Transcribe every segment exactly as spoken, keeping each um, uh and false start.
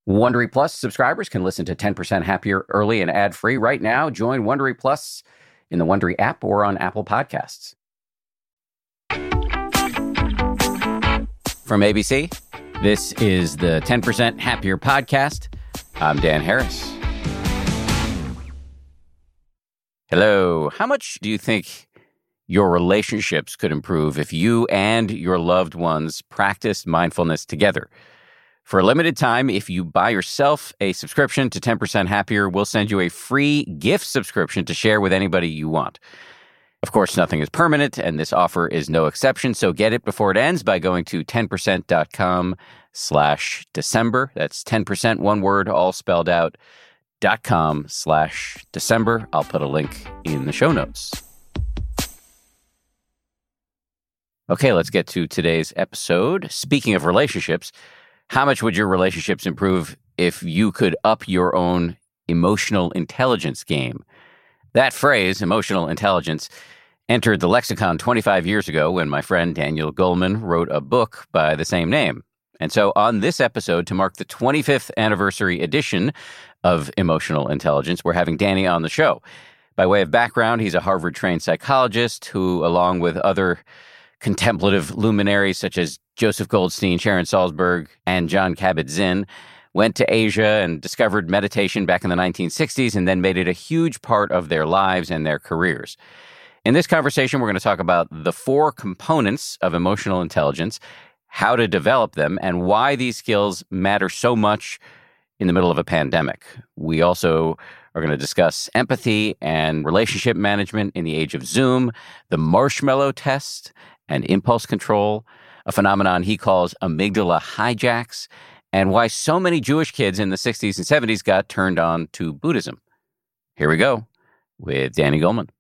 Wondery Plus subscribers can listen to ten percent Happier early and ad-free right now. Join Wondery Plus in the Wondery app or on Apple Podcasts. From A B C, this is the ten percent Happier podcast. I'm Dan Harris. Hello. How much do you think your relationships could improve if you and your loved ones practiced mindfulness together? For a limited time, if you buy yourself a subscription to ten percent Happier, we'll send you a free gift subscription to share with anybody you want. Of course, nothing is permanent, and this offer is no exception, so get it before it ends by going to ten percent dot com slash December. That's ten percent, one word, all spelled out, dot com slash December. I'll put a link in the show notes. Okay, let's get to today's episode. Speaking of relationships, how much would your relationships improve if you could up your own emotional intelligence game? That phrase, emotional intelligence, entered the lexicon twenty-five years ago when my friend Daniel Goleman wrote a book by the same name. And so on this episode, to mark the twenty-fifth anniversary edition of Emotional Intelligence, we're having Danny on the show. By way of background, he's a Harvard-trained psychologist who, along with other contemplative luminaries such as Joseph Goldstein, Sharon Salzberg, and Jon Kabat-Zinn, went to Asia and discovered meditation back in the nineteen sixties and then made it a huge part of their lives and their careers. In this conversation, we're going to talk about the four components of emotional intelligence, how to develop them, and why these skills matter so much in the middle of a pandemic. We also are going to discuss empathy and relationship management in the age of Zoom, the marshmallow test, and impulse control, a phenomenon he calls amygdala hijacks, and why so many Jewish kids in the sixties and seventies got turned on to Buddhism. Here we go with Danny Goleman.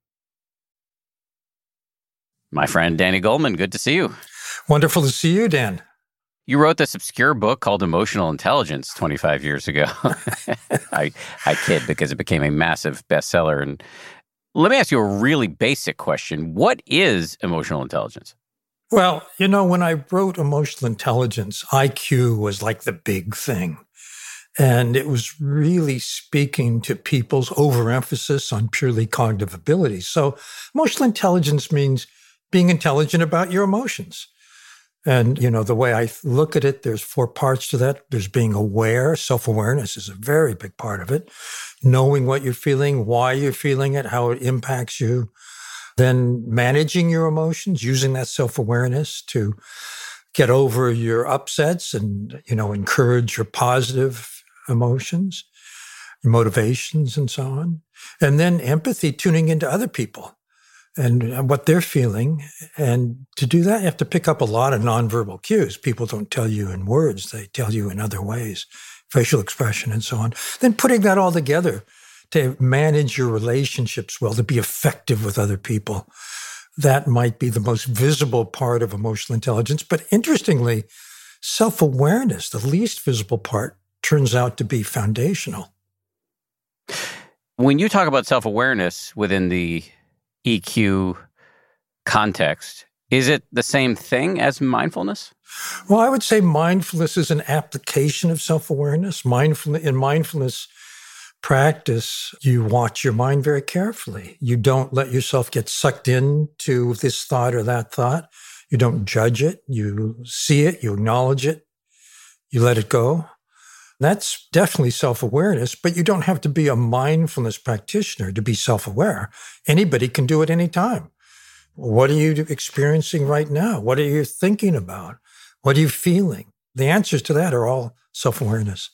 My friend Danny Goleman, good to see you. Wonderful to see you, Dan. You wrote this obscure book called Emotional Intelligence twenty-five years ago. I, I kid because it became a massive bestseller. And let me ask you a really basic question. What is emotional intelligence? Well, you know, when I wrote Emotional Intelligence, I Q was like the big thing. And it was really speaking to people's overemphasis on purely cognitive abilities. So emotional intelligence means being intelligent about your emotions. And, you know, the way I look at it, there's four parts to that. There's being aware. Self-awareness is a very big part of it. Knowing what you're feeling, why you're feeling it, how it impacts you. Then managing your emotions, using that self-awareness to get over your upsets and, you know, encourage your positive emotions, your motivations, and so on. And then empathy, tuning into other people and what they're feeling. And to do that, you have to pick up a lot of nonverbal cues. People don't tell you in words. They tell you in other ways, facial expression and so on. Then putting that all together to manage your relationships well, to be effective with other people. That might be the most visible part of emotional intelligence. But interestingly, self-awareness, the least visible part, turns out to be foundational. When you talk about self-awareness within the E Q context, is it the same thing as mindfulness? Well, I would say mindfulness is an application of self-awareness. Mindfulness, in mindfulness practice, you watch your mind very carefully. You don't let yourself get sucked into this thought or that thought. You don't judge it. You see it. You acknowledge it. You let it go. That's definitely self-awareness, but you don't have to be a mindfulness practitioner to be self-aware. Anybody can do it anytime. What are you experiencing right now? What are you thinking about? What are you feeling? The answers to that are all self-awareness.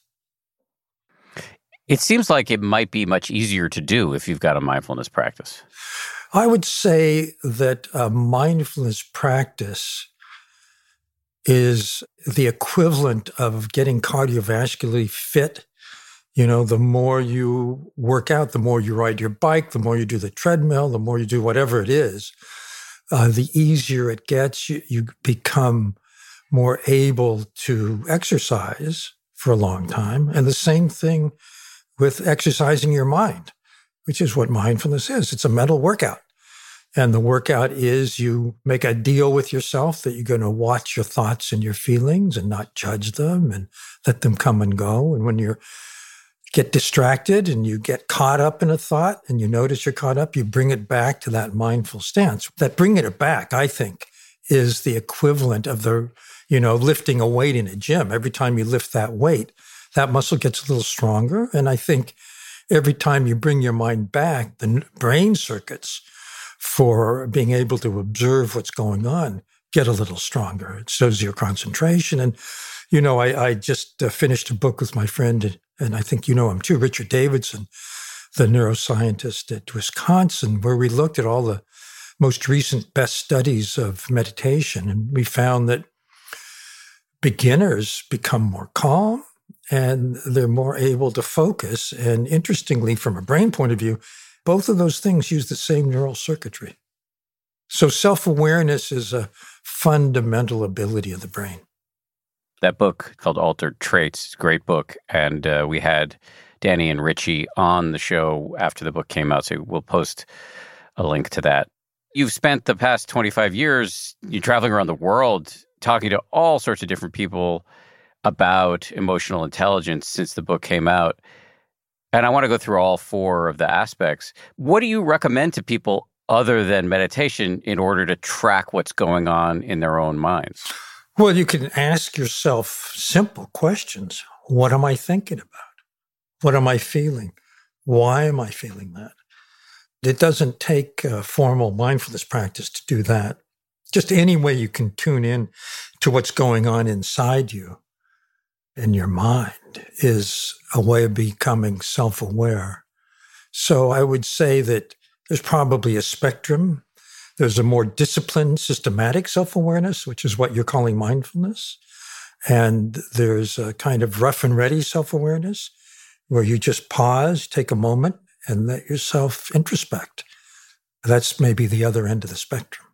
It seems like it might be much easier to do if you've got a mindfulness practice. I would say that a mindfulness practice is the equivalent of getting cardiovascularly fit. You know, the more you work out, the more you ride your bike, the more you do the treadmill, the more you do whatever it is, uh, the easier it gets. You, you become more able to exercise for a long time. And the same thing with exercising your mind, which is what mindfulness is. It's a mental workout. And the workout is you make a deal with yourself that you're going to watch your thoughts and your feelings and not judge them and let them come and go. And when you get distracted and you get caught up in a thought and you notice you're caught up, you bring it back to that mindful stance. That bringing it back, I think, is the equivalent of the, you know, lifting a weight in a gym. Every time you lift that weight, that muscle gets a little stronger. And I think every time you bring your mind back, the brain circuits for being able to observe what's going on get a little stronger. It shows your concentration. And, you know, I, I just uh, finished a book with my friend, and I think you know him too, Richard Davidson, the neuroscientist at Wisconsin, where we looked at all the most recent best studies of meditation. And we found that beginners become more calm and they're more able to focus. And interestingly, from a brain point of view, both of those things use the same neural circuitry. So self-awareness is a fundamental ability of the brain. That book called Altered Traits is a great book. And uh, we had Danny and Richie on the show after the book came out, so we'll post a link to that. You've spent the past twenty-five years, you're traveling around the world, talking to all sorts of different people about emotional intelligence since the book came out. And I want to go through all four of the aspects. What do you recommend to people other than meditation in order to track what's going on in their own minds? Well, you can ask yourself simple questions. What am I thinking about? What am I feeling? Why am I feeling that? It doesn't take a formal mindfulness practice to do that. Just any way you can tune in to what's going on inside you in your mind is a way of becoming self-aware. So I would say that there's probably a spectrum. There's a more disciplined, systematic self-awareness, which is what you're calling mindfulness. And there's a kind of rough and ready self-awareness where you just pause, take a moment, and let yourself introspect. That's maybe the other end of the spectrum.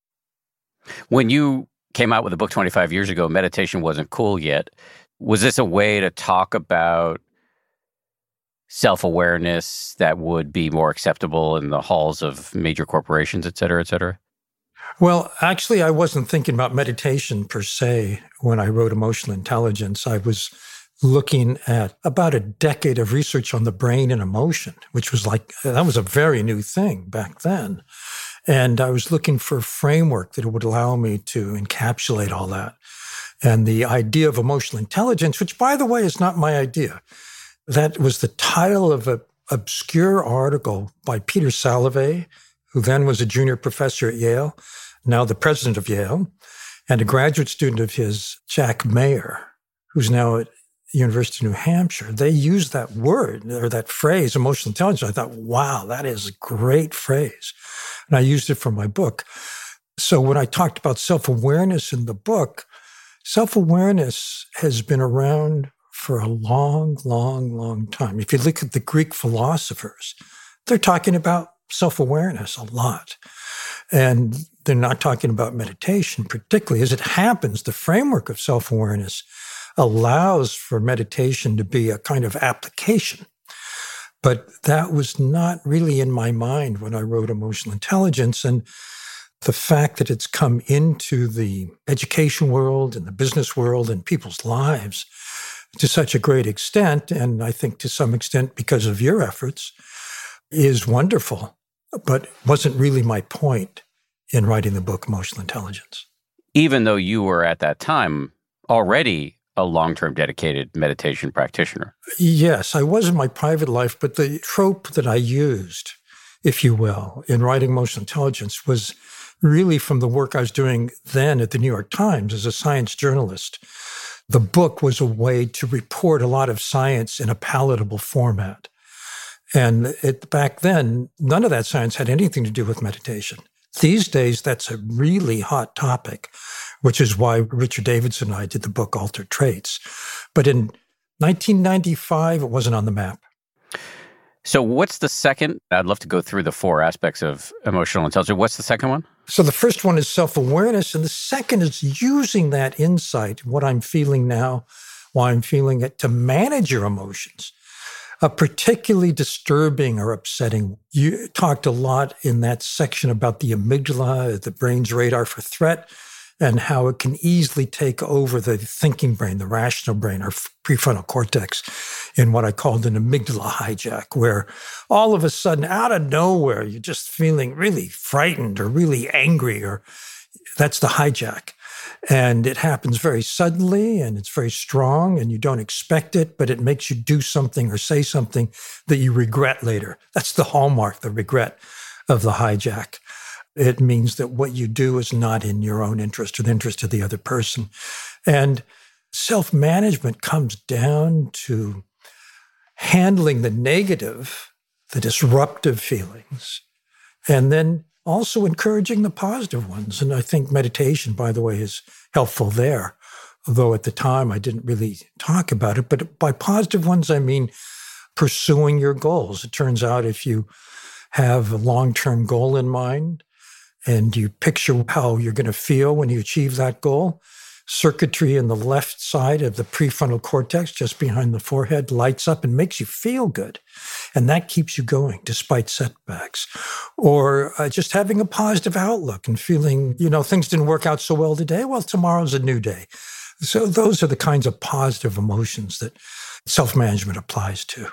When you came out with a book twenty-five years ago, meditation wasn't cool yet. Was this a way to talk about self-awareness that would be more acceptable in the halls of major corporations, et cetera, et cetera? Well, actually, I wasn't thinking about meditation per se when I wrote Emotional Intelligence. I was looking at about a decade of research on the brain and emotion, which was like, that was a very new thing back then. And I was looking for a framework that would allow me to encapsulate all that. And the idea of emotional intelligence, which, by the way, is not my idea. That was the title of an obscure article by Peter Salovey, who then was a junior professor at Yale, now the president of Yale, and a graduate student of his, Jack Mayer, who's now at University of New Hampshire. They used that word or that phrase, emotional intelligence. I thought, wow, that is a great phrase. And I used it for my book. So when I talked about self-awareness in the book, self-awareness has been around for a long, long, long time. If you look at the Greek philosophers, they're talking about self-awareness a lot. And they're not talking about meditation particularly. As it happens, the framework of self-awareness allows for meditation to be a kind of application. But that was not really in my mind when I wrote Emotional Intelligence. And the fact that it's come into the education world and the business world and people's lives to such a great extent, and I think to some extent because of your efforts, is wonderful, but wasn't really my point in writing the book Emotional Intelligence. Even though you were at that time already a long-term dedicated meditation practitioner. Yes, I was in my private life, but the trope that I used, if you will, in writing Emotional Intelligence was really from the work I was doing then at the New York Times as a science journalist. The book was a way to report a lot of science in a palatable format. And it, back then, none of that science had anything to do with meditation. These days, that's a really hot topic, which is why Richard Davidson and I did the book Altered Traits. But in nineteen ninety-five, it wasn't on the map. So what's the second? I'd love to go through the four aspects of emotional intelligence. What's the second one? So the first one is self-awareness, and the second is using that insight, what I'm feeling now, why I'm feeling it, to manage your emotions. A particularly disturbing or upsetting. You talked a lot in that section about the amygdala, the brain's radar for threat, and how it can easily take over the thinking brain, the rational brain, our prefrontal cortex, in what I called an amygdala hijack, where all of a sudden, out of nowhere, you're just feeling really frightened or really angry, or that's the hijack. And it happens very suddenly, and it's very strong, and you don't expect it, but it makes you do something or say something that you regret later. That's the hallmark, the regret of the hijack. It means that what you do is not in your own interest or the interest of the other person. And self-management comes down to handling the negative, the disruptive feelings, and then also encouraging the positive ones. And I think meditation, by the way, is helpful there. Although at the time I didn't really talk about it. But by positive ones, I mean pursuing your goals. It turns out if you have a long-term goal in mind and you picture how you're going to feel when you achieve that goal, circuitry in the left side of the prefrontal cortex, just behind the forehead, lights up and makes you feel good. And that keeps you going despite setbacks. Or uh, just having a positive outlook and feeling, you know, things didn't work out so well today. Well, tomorrow's a new day. So those are the kinds of positive emotions that self-management applies to.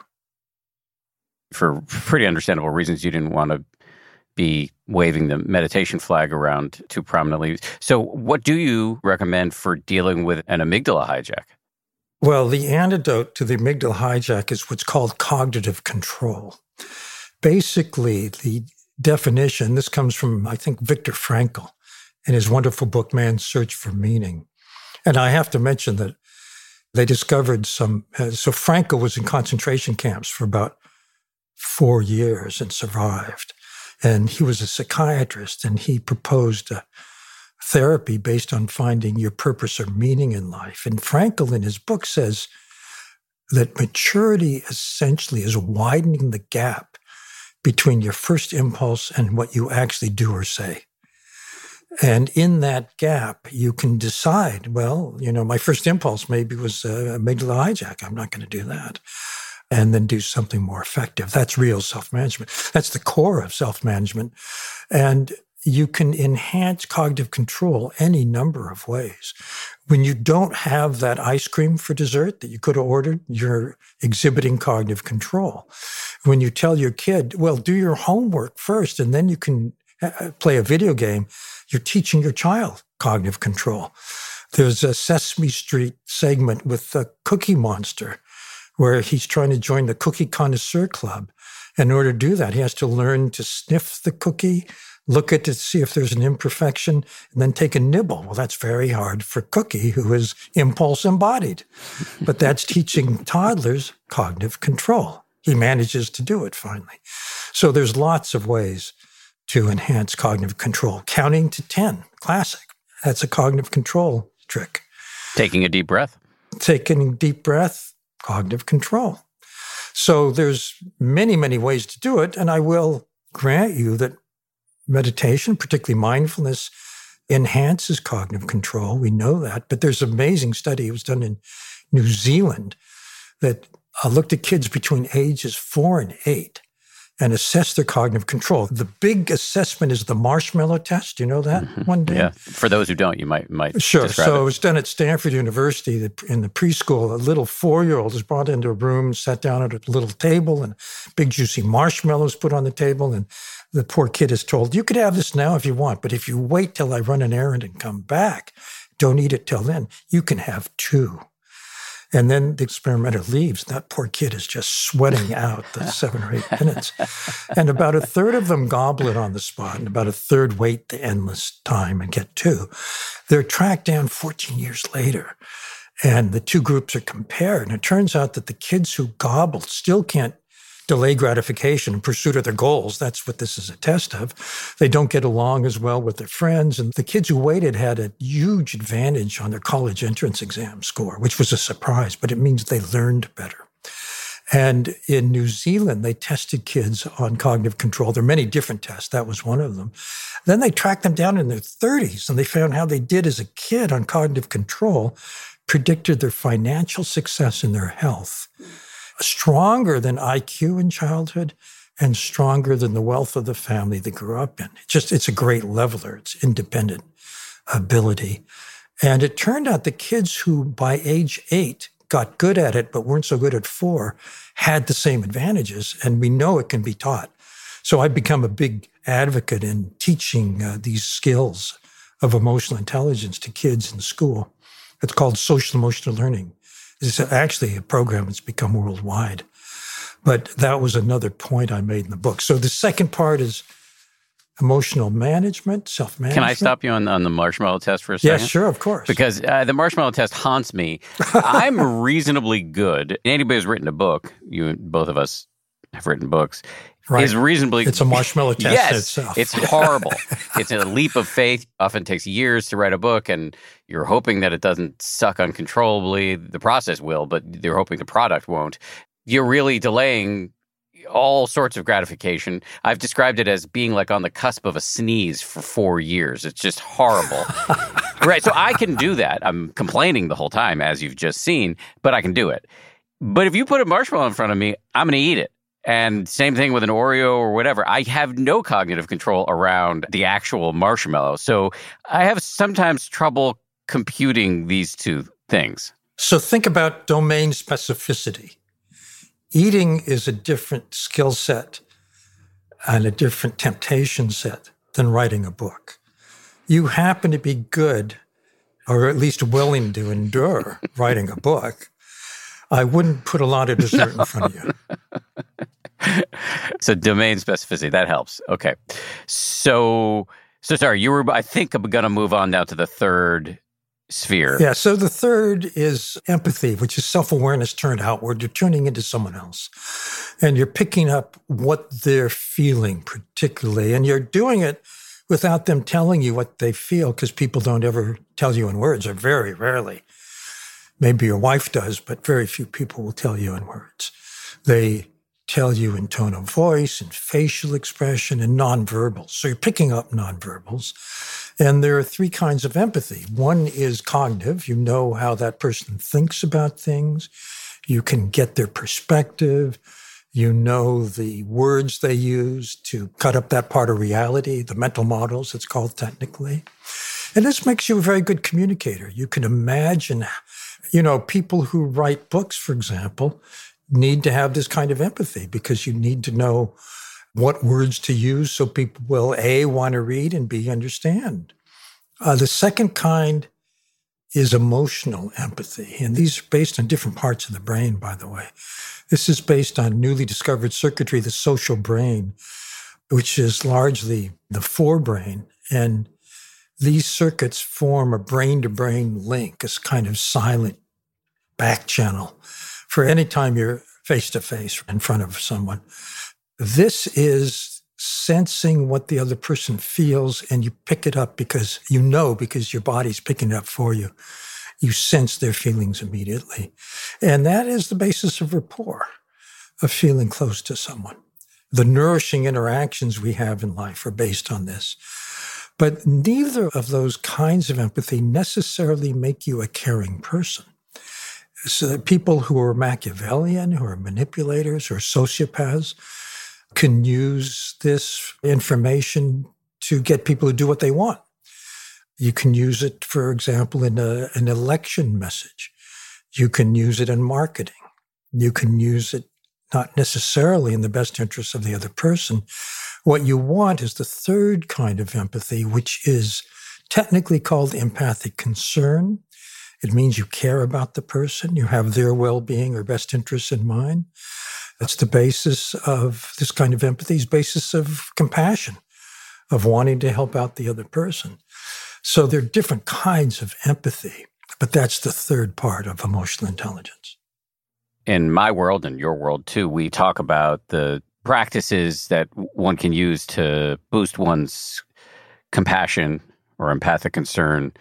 For pretty understandable reasons, you didn't want to be waving the meditation flag around too prominently. So what do you recommend for dealing with an amygdala hijack? Well, the antidote to the amygdala hijack is what's called cognitive control. Basically, the definition, this comes from, I think, Viktor Frankl in his wonderful book, Man's Search for Meaning. And I have to mention that they discovered some, uh, so Frankl was in concentration camps for about four years and survived. And he was a psychiatrist, and he proposed a therapy based on finding your purpose or meaning in life. And Frankl, in his book, says that maturity essentially is widening the gap between your first impulse and what you actually do or say. And in that gap, you can decide, well, you know, my first impulse maybe was uh, amygdala hijack. I'm not going to do that. And then do something more effective. That's real self-management. That's the core of self-management. And you can enhance cognitive control any number of ways. When you don't have that ice cream for dessert that you could have ordered, you're exhibiting cognitive control. When you tell your kid, well, do your homework first, and then you can play a video game, you're teaching your child cognitive control. There's a Sesame Street segment with the Cookie Monster, where he's trying to join the Cookie Connoisseur Club. In order to do that, he has to learn to sniff the cookie, look at it to see if there's an imperfection, and then take a nibble. Well, that's very hard for Cookie, who is impulse embodied. But that's teaching toddlers cognitive control. He manages to do it finally. So there's lots of ways to enhance cognitive control. Counting to ten, classic. That's a cognitive control trick. Taking a deep breath. Taking a deep breath. Cognitive control. So there's many, many ways to do it. And I will grant you that meditation, particularly mindfulness, enhances cognitive control. We know that. But there's an amazing study. It was done in New Zealand that uh, looked at kids between ages four and eight and assessed their cognitive control. The big assessment is the marshmallow test. Do you know that mm-hmm. one day? Yeah. For those who don't, you might might Sure. describe So it. it was done at Stanford University in the preschool. A little four-year-old was brought into a room, sat down at a little table, and big juicy marshmallows put on the table. And the poor kid is told, you could have this now if you want, but if you wait till I run an errand and come back, don't eat it till then, you can have two. And then the experimenter leaves. That poor kid is just sweating out the seven or eight minutes. And about a third of them gobble it on the spot, and about a third wait the endless time and get two. They're tracked down fourteen years later, and the two groups are compared. And it turns out that the kids who gobbled still can't delay gratification in pursuit of their goals. That's what this is a test of. They don't get along as well with their friends. And the kids who waited had a huge advantage on their college entrance exam score, which was a surprise, but it means they learned better. And in New Zealand, they tested kids on cognitive control. There are many different tests. That was one of them. Then they tracked them down in their thirties, and they found how they did as a kid on cognitive control predicted their financial success and their health. stronger than I Q in childhood and stronger than the wealth of the family they grew up in. It's just, it's a great leveler. It's independent ability. And it turned out the kids who by age eight got good at it but weren't so good at four had the same advantages, and we know it can be taught. So I've become a big advocate in teaching uh, these skills of emotional intelligence to kids in school. It's called social emotional learning. It's actually a program that's become worldwide. But that was another point I made in the book. So the second part is emotional management, self-management. Can I stop you on, on the marshmallow test for a second? Yeah, sure, of course. Because uh, the marshmallow test haunts me. I'm reasonably good. Anybody who's written a book, you both of us have written books, right. is reasonably... It's a marshmallow test yes, in itself. It's horrible. It's a leap of faith. Often takes years to write a book, and you're hoping that it doesn't suck uncontrollably. The process will, but you're hoping the product won't. You're really delaying all sorts of gratification. I've described it as being like on the cusp of a sneeze for four years. It's just horrible. Right. So I can do that. I'm complaining the whole time, as you've just seen, but I can do it. But if you put a marshmallow in front of me, I'm going to eat it. And same thing with an Oreo or whatever. I have no cognitive control around the actual marshmallow. So I have sometimes trouble computing these two things. So think about domain specificity. Eating is a different skill set and a different temptation set than writing a book. You happen to be good, or at least willing to endure writing a book. I wouldn't put a lot of dessert no. in front of you. So domain specificity, that helps. Okay. So, so sorry, you were, I think I'm going to move on now to the third sphere. Yeah, so the third is empathy, which is self-awareness turned outward. You're tuning into someone else, and you're picking up what they're feeling particularly, and you're doing it without them telling you what they feel, because people don't ever tell you in words, or very rarely. Maybe your wife does, but very few people will tell you in words. They tell you in tone of voice and facial expression and nonverbals. So you're picking up nonverbals. And there are three kinds of empathy. One is cognitive. You know how that person thinks about things. You can get their perspective. You know the words they use to cut up that part of reality, the mental models, it's called technically. And this makes you a very good communicator. You can imagine, you know, people who write books, for example, need to have this kind of empathy because you need to know what words to use so people will, A, want to read, and B, understand. Uh, the second kind is emotional empathy. And these are based on different parts of the brain, by the way. This is based on newly discovered circuitry, the social brain, which is largely the forebrain. And these circuits form a brain-to-brain link, this kind of silent back channel for any time you're face-to-face in front of someone. This is sensing what the other person feels, and you pick it up because you know, because your body's picking it up for you. You sense their feelings immediately. And that is the basis of rapport, of feeling close to someone. The nourishing interactions we have in life are based on this. But neither of those kinds of empathy necessarily make you a caring person. So people who are Machiavellian, who are manipulators, or sociopaths, can use this information to get people to do what they want. You can use it, for example, in a, an election message. You can use it in marketing. You can use it not necessarily in the best interest of the other person. What you want is the third kind of empathy, which is technically called empathic concern. It means you care about the person. You have their well-being or best interests in mind. That's the basis of this kind of empathy, is basis of compassion, of wanting to help out the other person. So there are different kinds of empathy, but that's the third part of emotional intelligence. In my world and your world too, we talk about the practices that one can use to boost one's compassion or empathic concern.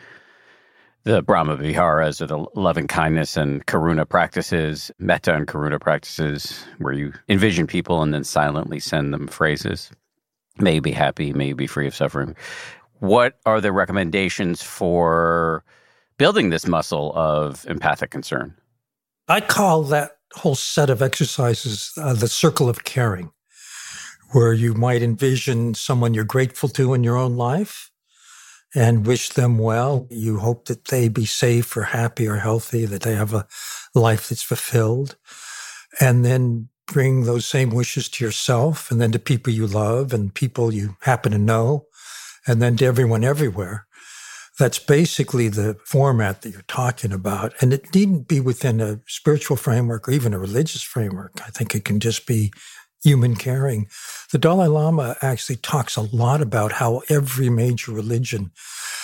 The Brahma Viharas, or the loving kindness and karuna practices, metta and karuna practices, where you envision people and then silently send them phrases. May you be happy, may you be free of suffering. What are the recommendations for building this muscle of empathic concern? I call that whole set of exercises, uh, the circle of caring, where you might envision someone you're grateful to in your own life and wish them well. You hope that they be safe or happy or healthy, that they have a life that's fulfilled. And then bring those same wishes to yourself and then to people you love and people you happen to know, and then to everyone everywhere. That's basically the format that you're talking about. And it needn't be within a spiritual framework or even a religious framework. I think it can just be human caring. The Dalai Lama actually talks a lot about how every major religion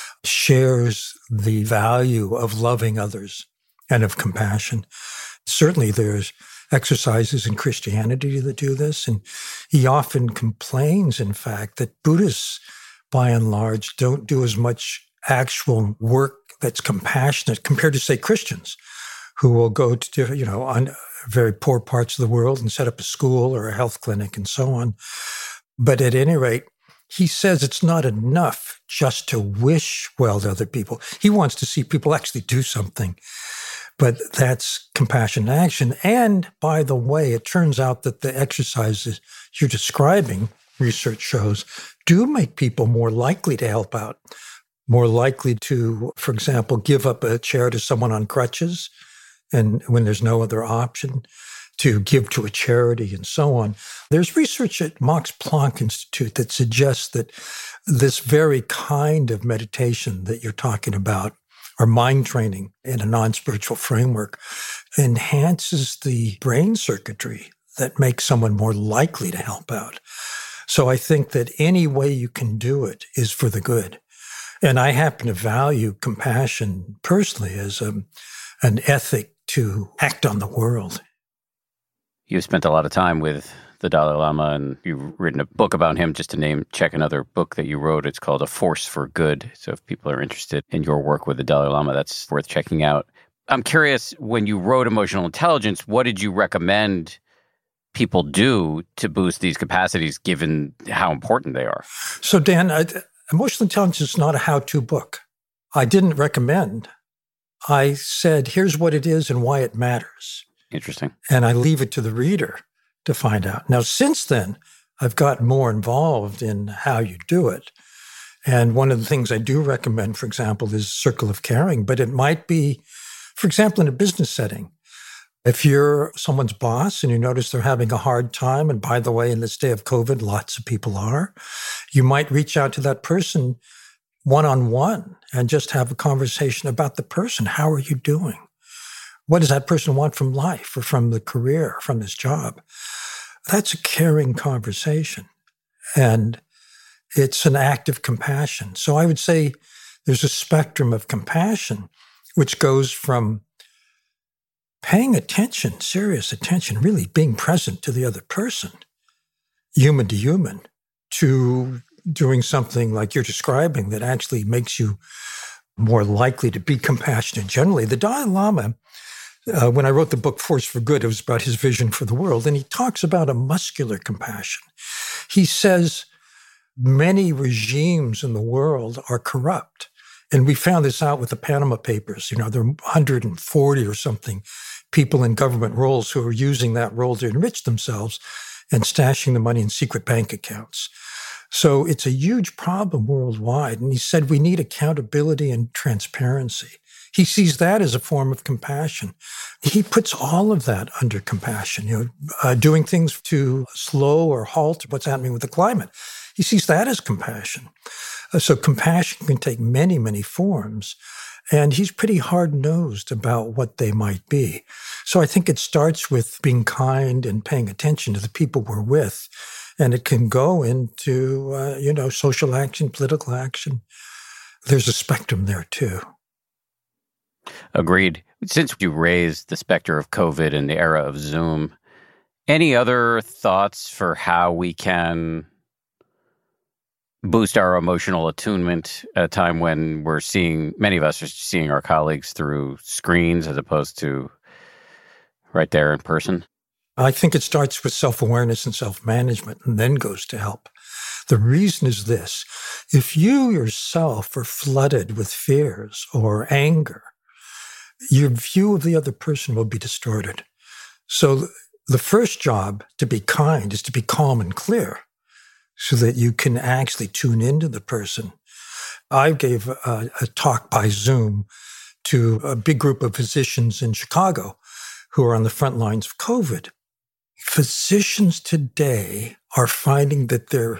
shares the value of loving others and of compassion. Certainly there's exercises in Christianity that do this. And he often complains, in fact, that Buddhists, by and large, don't do as much actual work that's compassionate compared to, say, Christians, who will go to, you know, on very poor parts of the world and set up a school or a health clinic and so on. But at any rate, he says it's not enough just to wish well to other people. He wants to see people actually do something. But that's compassion in action. And by the way, it turns out that the exercises you're describing, research shows, do make people more likely to help out, more likely to, for example, give up a chair to someone on crutches and when there's no other option, to give to a charity and so on. There's research at Max Planck Institute that suggests that this very kind of meditation that you're talking about, or mind training in a non-spiritual framework, enhances the brain circuitry that makes someone more likely to help out. So I think that any way you can do it is for the good. And I happen to value compassion personally as a, an ethic to act on the world. You've spent a lot of time with the Dalai Lama, and you've written a book about him. Just to name, check another book that you wrote. It's called A Force for Good. So if people are interested in your work with the Dalai Lama, that's worth checking out. I'm curious, when you wrote Emotional Intelligence, what did you recommend people do to boost these capacities, given how important they are? So Dan, I, Emotional Intelligence is not a how-to book. I didn't recommend. I said, here's what it is and why it matters. Interesting. And I leave it to the reader to find out. Now, since then, I've gotten more involved in how you do it. And one of the things I do recommend, for example, is circle of caring. But it might be, for example, in a business setting. If you're someone's boss and you notice they're having a hard time, and by the way, in this day of COVID, lots of people are, you might reach out to that person one-on-one and just have a conversation about the person. How are you doing? What does that person want from life or from the career, from this job? That's a caring conversation. And it's an act of compassion. So I would say there's a spectrum of compassion, which goes from paying attention, serious attention, really being present to the other person, human to human, to doing something like you're describing that actually makes you more likely to be compassionate generally. The Dalai Lama, Uh, when I wrote the book Force for Good, it was about his vision for the world. And he talks about a muscular compassion. He says many regimes in the world are corrupt. And we found this out with the Panama Papers. You know, there are one hundred forty or something people in government roles who are using that role to enrich themselves and stashing the money in secret bank accounts. So it's a huge problem worldwide. And he said we need accountability and transparency. He sees that as a form of compassion. He puts all of that under compassion, you know, uh, doing things to slow or halt what's happening with the climate. He sees that as compassion. Uh, so compassion can take many, many forms. And he's pretty hard-nosed about what they might be. So I think it starts with being kind and paying attention to the people we're with. And it can go into, uh, you know, social action, political action. There's a spectrum there, too. Agreed. Since you raised the specter of COVID and the era of Zoom, any other thoughts for how we can boost our emotional attunement at a time when we're seeing, many of us are seeing our colleagues through screens as opposed to right there in person? I think it starts with self-awareness and self-management and then goes to help. The reason is this: if you yourself are flooded with fears or anger, your view of the other person will be distorted. So the first job, to be kind, is to be calm and clear so that you can actually tune into the person. I gave a, a talk by Zoom to a big group of physicians in Chicago who are on the front lines of COVID. Physicians today are finding that their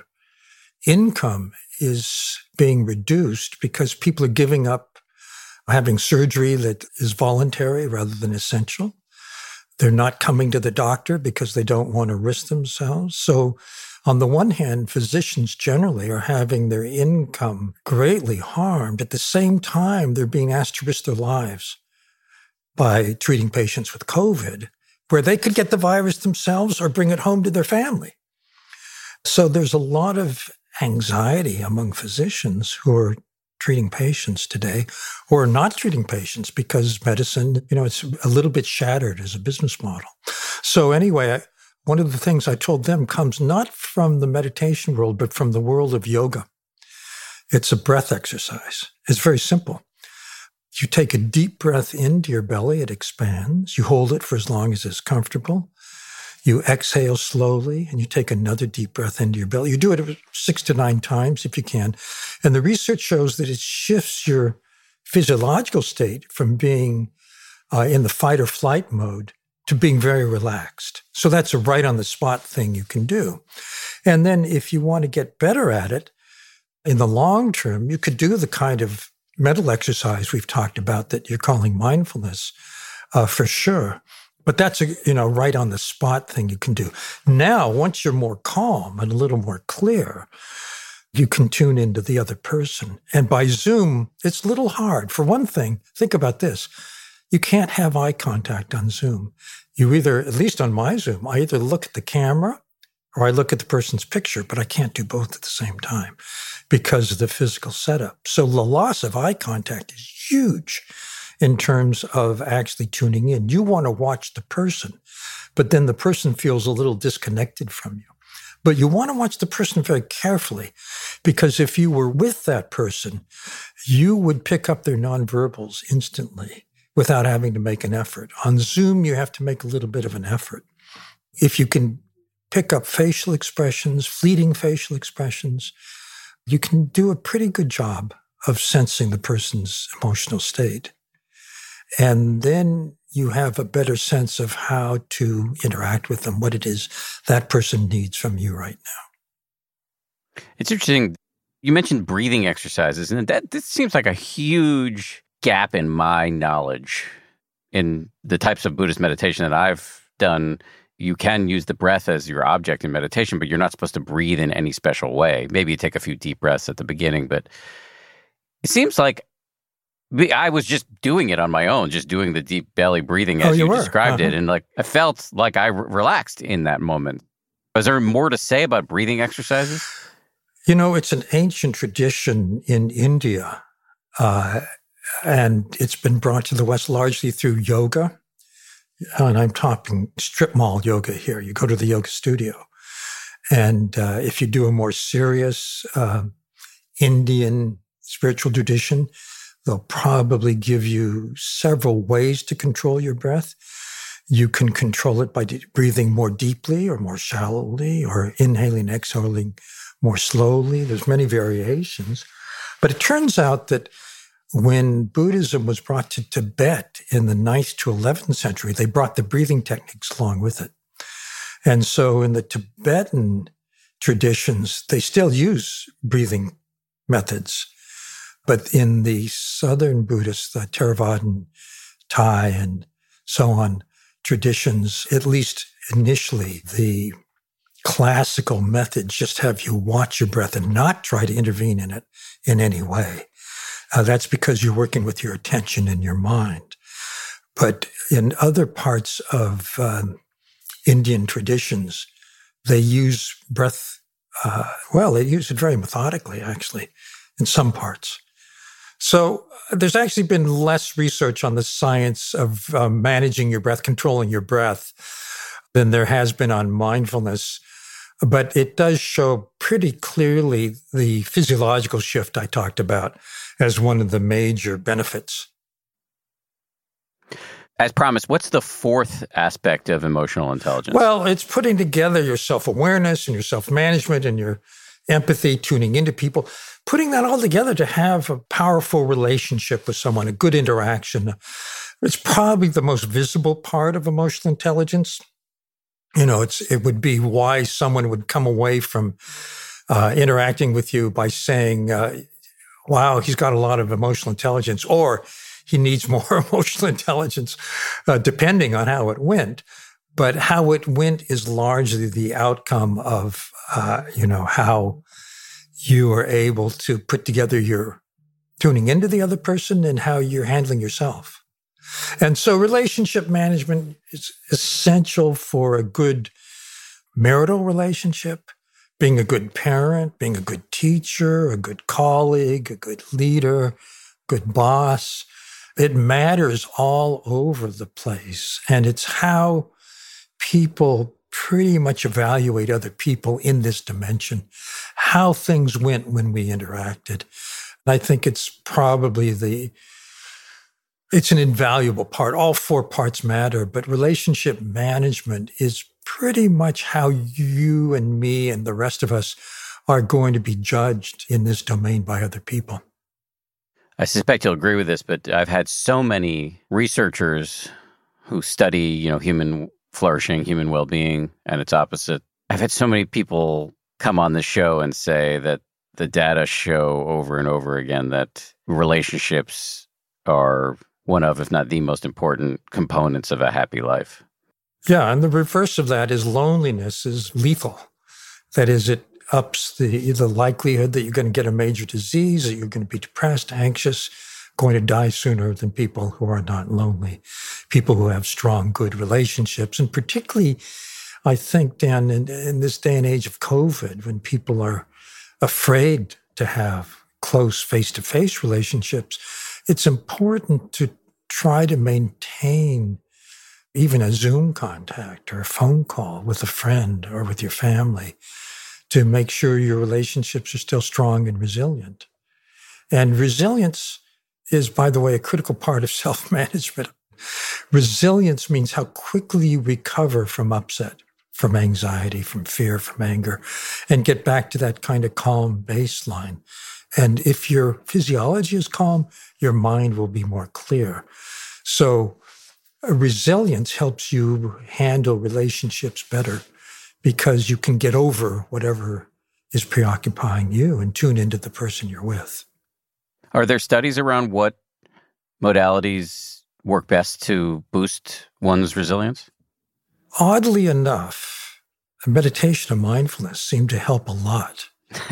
income is being reduced because people are giving up having surgery that is voluntary rather than essential. They're not coming to the doctor because they don't want to risk themselves. So on the one hand, physicians generally are having their income greatly harmed. At the same time, they're being asked to risk their lives by treating patients with COVID, where they could get the virus themselves or bring it home to their family. So there's a lot of anxiety among physicians who are treating patients today or not treating patients because medicine, you know, it's a little bit shattered as a business model. So anyway, one of the things I told them comes not from the meditation world, but from the world of yoga. It's a breath exercise. It's very simple. You take a deep breath into your belly, it expands. You hold it for as long as it's comfortable. You exhale slowly, and you take another deep breath into your belly. You do it six to nine times if you can. And the research shows that it shifts your physiological state from being uh, in the fight or flight mode to being very relaxed. So that's a right-on-the-spot thing you can do. And then if you want to get better at it, in the long term, you could do the kind of mental exercise we've talked about that you're calling mindfulness uh, for sure. But that's a, you know, right on the spot thing you can do. Now, once you're more calm and a little more clear, you can tune into the other person. And by Zoom, it's a little hard. For one thing, think about this. You can't have eye contact on Zoom. You either, at least on my Zoom, I either look at the camera or I look at the person's picture, but I can't do both at the same time because of the physical setup. So the loss of eye contact is huge in terms of actually tuning in. You want to watch the person, but then the person feels a little disconnected from you. But you want to watch the person very carefully because if you were with that person, you would pick up their nonverbals instantly without having to make an effort. On Zoom, you have to make a little bit of an effort. If you can pick up facial expressions, fleeting facial expressions, you can do a pretty good job of sensing the person's emotional state. And then you have a better sense of how to interact with them, what it is that person needs from you right now. It's interesting. You mentioned breathing exercises, and that this seems like a huge gap in my knowledge. In the types of Buddhist meditation that I've done, you can use the breath as your object in meditation, but you're not supposed to breathe in any special way. Maybe you take a few deep breaths at the beginning, but it seems like I was just doing it on my own, just doing the deep belly breathing as oh, you, you were. described uh-huh. it. And like, I felt like I re- relaxed in that moment. Was there more to say about breathing exercises? You know, it's an ancient tradition in India, uh, and it's been brought to the West largely through yoga. And I'm talking strip mall yoga here. You go to the yoga studio. And uh, if you do a more serious uh, Indian spiritual tradition, they'll probably give you several ways to control your breath. You can control it by de- breathing more deeply or more shallowly, or inhaling, exhaling more slowly. There's many variations. But it turns out that when Buddhism was brought to Tibet in the ninth to eleventh century, they brought the breathing techniques along with it. And so in the Tibetan traditions, they still use breathing methods. But in the Southern Buddhist, the Theravadan, Thai, and so on traditions, at least initially, the classical methods just have you watch your breath and not try to intervene in it in any way. Uh, that's because you're working with your attention and your mind. But in other parts of um, Indian traditions, they use breath, uh, well, they use it very methodically, actually, in some parts. So there's actually been less research on the science of uh, managing your breath, controlling your breath, than there has been on mindfulness. But it does show pretty clearly the physiological shift I talked about as one of the major benefits. As promised, what's the fourth aspect of emotional intelligence? Well, it's putting together your self-awareness and your self-management and your empathy, tuning into people, putting that all together to have a powerful relationship with someone, a good interaction. It's probably the most visible part of emotional intelligence. You know, it's it would be why someone would come away from uh, interacting with you by saying, uh, wow, he's got a lot of emotional intelligence, or he needs more emotional intelligence, uh, depending on how it went. But how it went is largely the outcome of, uh, you know, how you are able to put together your tuning into the other person and how you're handling yourself. And so relationship management is essential for a good marital relationship, being a good parent, being a good teacher, a good colleague, a good leader, good boss. It matters all over the place. And it's how people pretty much evaluate other people in this dimension, how things went when we interacted. And I think it's probably the, it's an invaluable part. All four parts matter, but relationship management is pretty much how you and me and the rest of us are going to be judged in this domain by other people. I suspect you'll agree with this, but I've had so many researchers who study, you know, human flourishing, human well-being, and its opposite. I've had so many people come on the show and say that the data show over and over again that relationships are one of, if not the most important components of a happy life. Yeah, and the reverse of that is loneliness is lethal. That is, it ups the, the likelihood that you're going to get a major disease, that you're going to be depressed, anxious, going to die sooner than people who are not lonely, people who have strong, good relationships. And particularly, I think, Dan, in, in this day and age of COVID, when people are afraid to have close face-to-face relationships, it's important to try to maintain even a Zoom contact or a phone call with a friend or with your family to make sure your relationships are still strong and resilient. And resilience is, by the way, a critical part of self-management. Resilience means how quickly you recover from upset, from anxiety, from fear, from anger, and get back to that kind of calm baseline. And if your physiology is calm, your mind will be more clear. So resilience helps you handle relationships better because you can get over whatever is preoccupying you and tune into the person you're with. Are there studies around what modalities work best to boost one's resilience? Oddly enough, meditation and mindfulness seem to help a lot.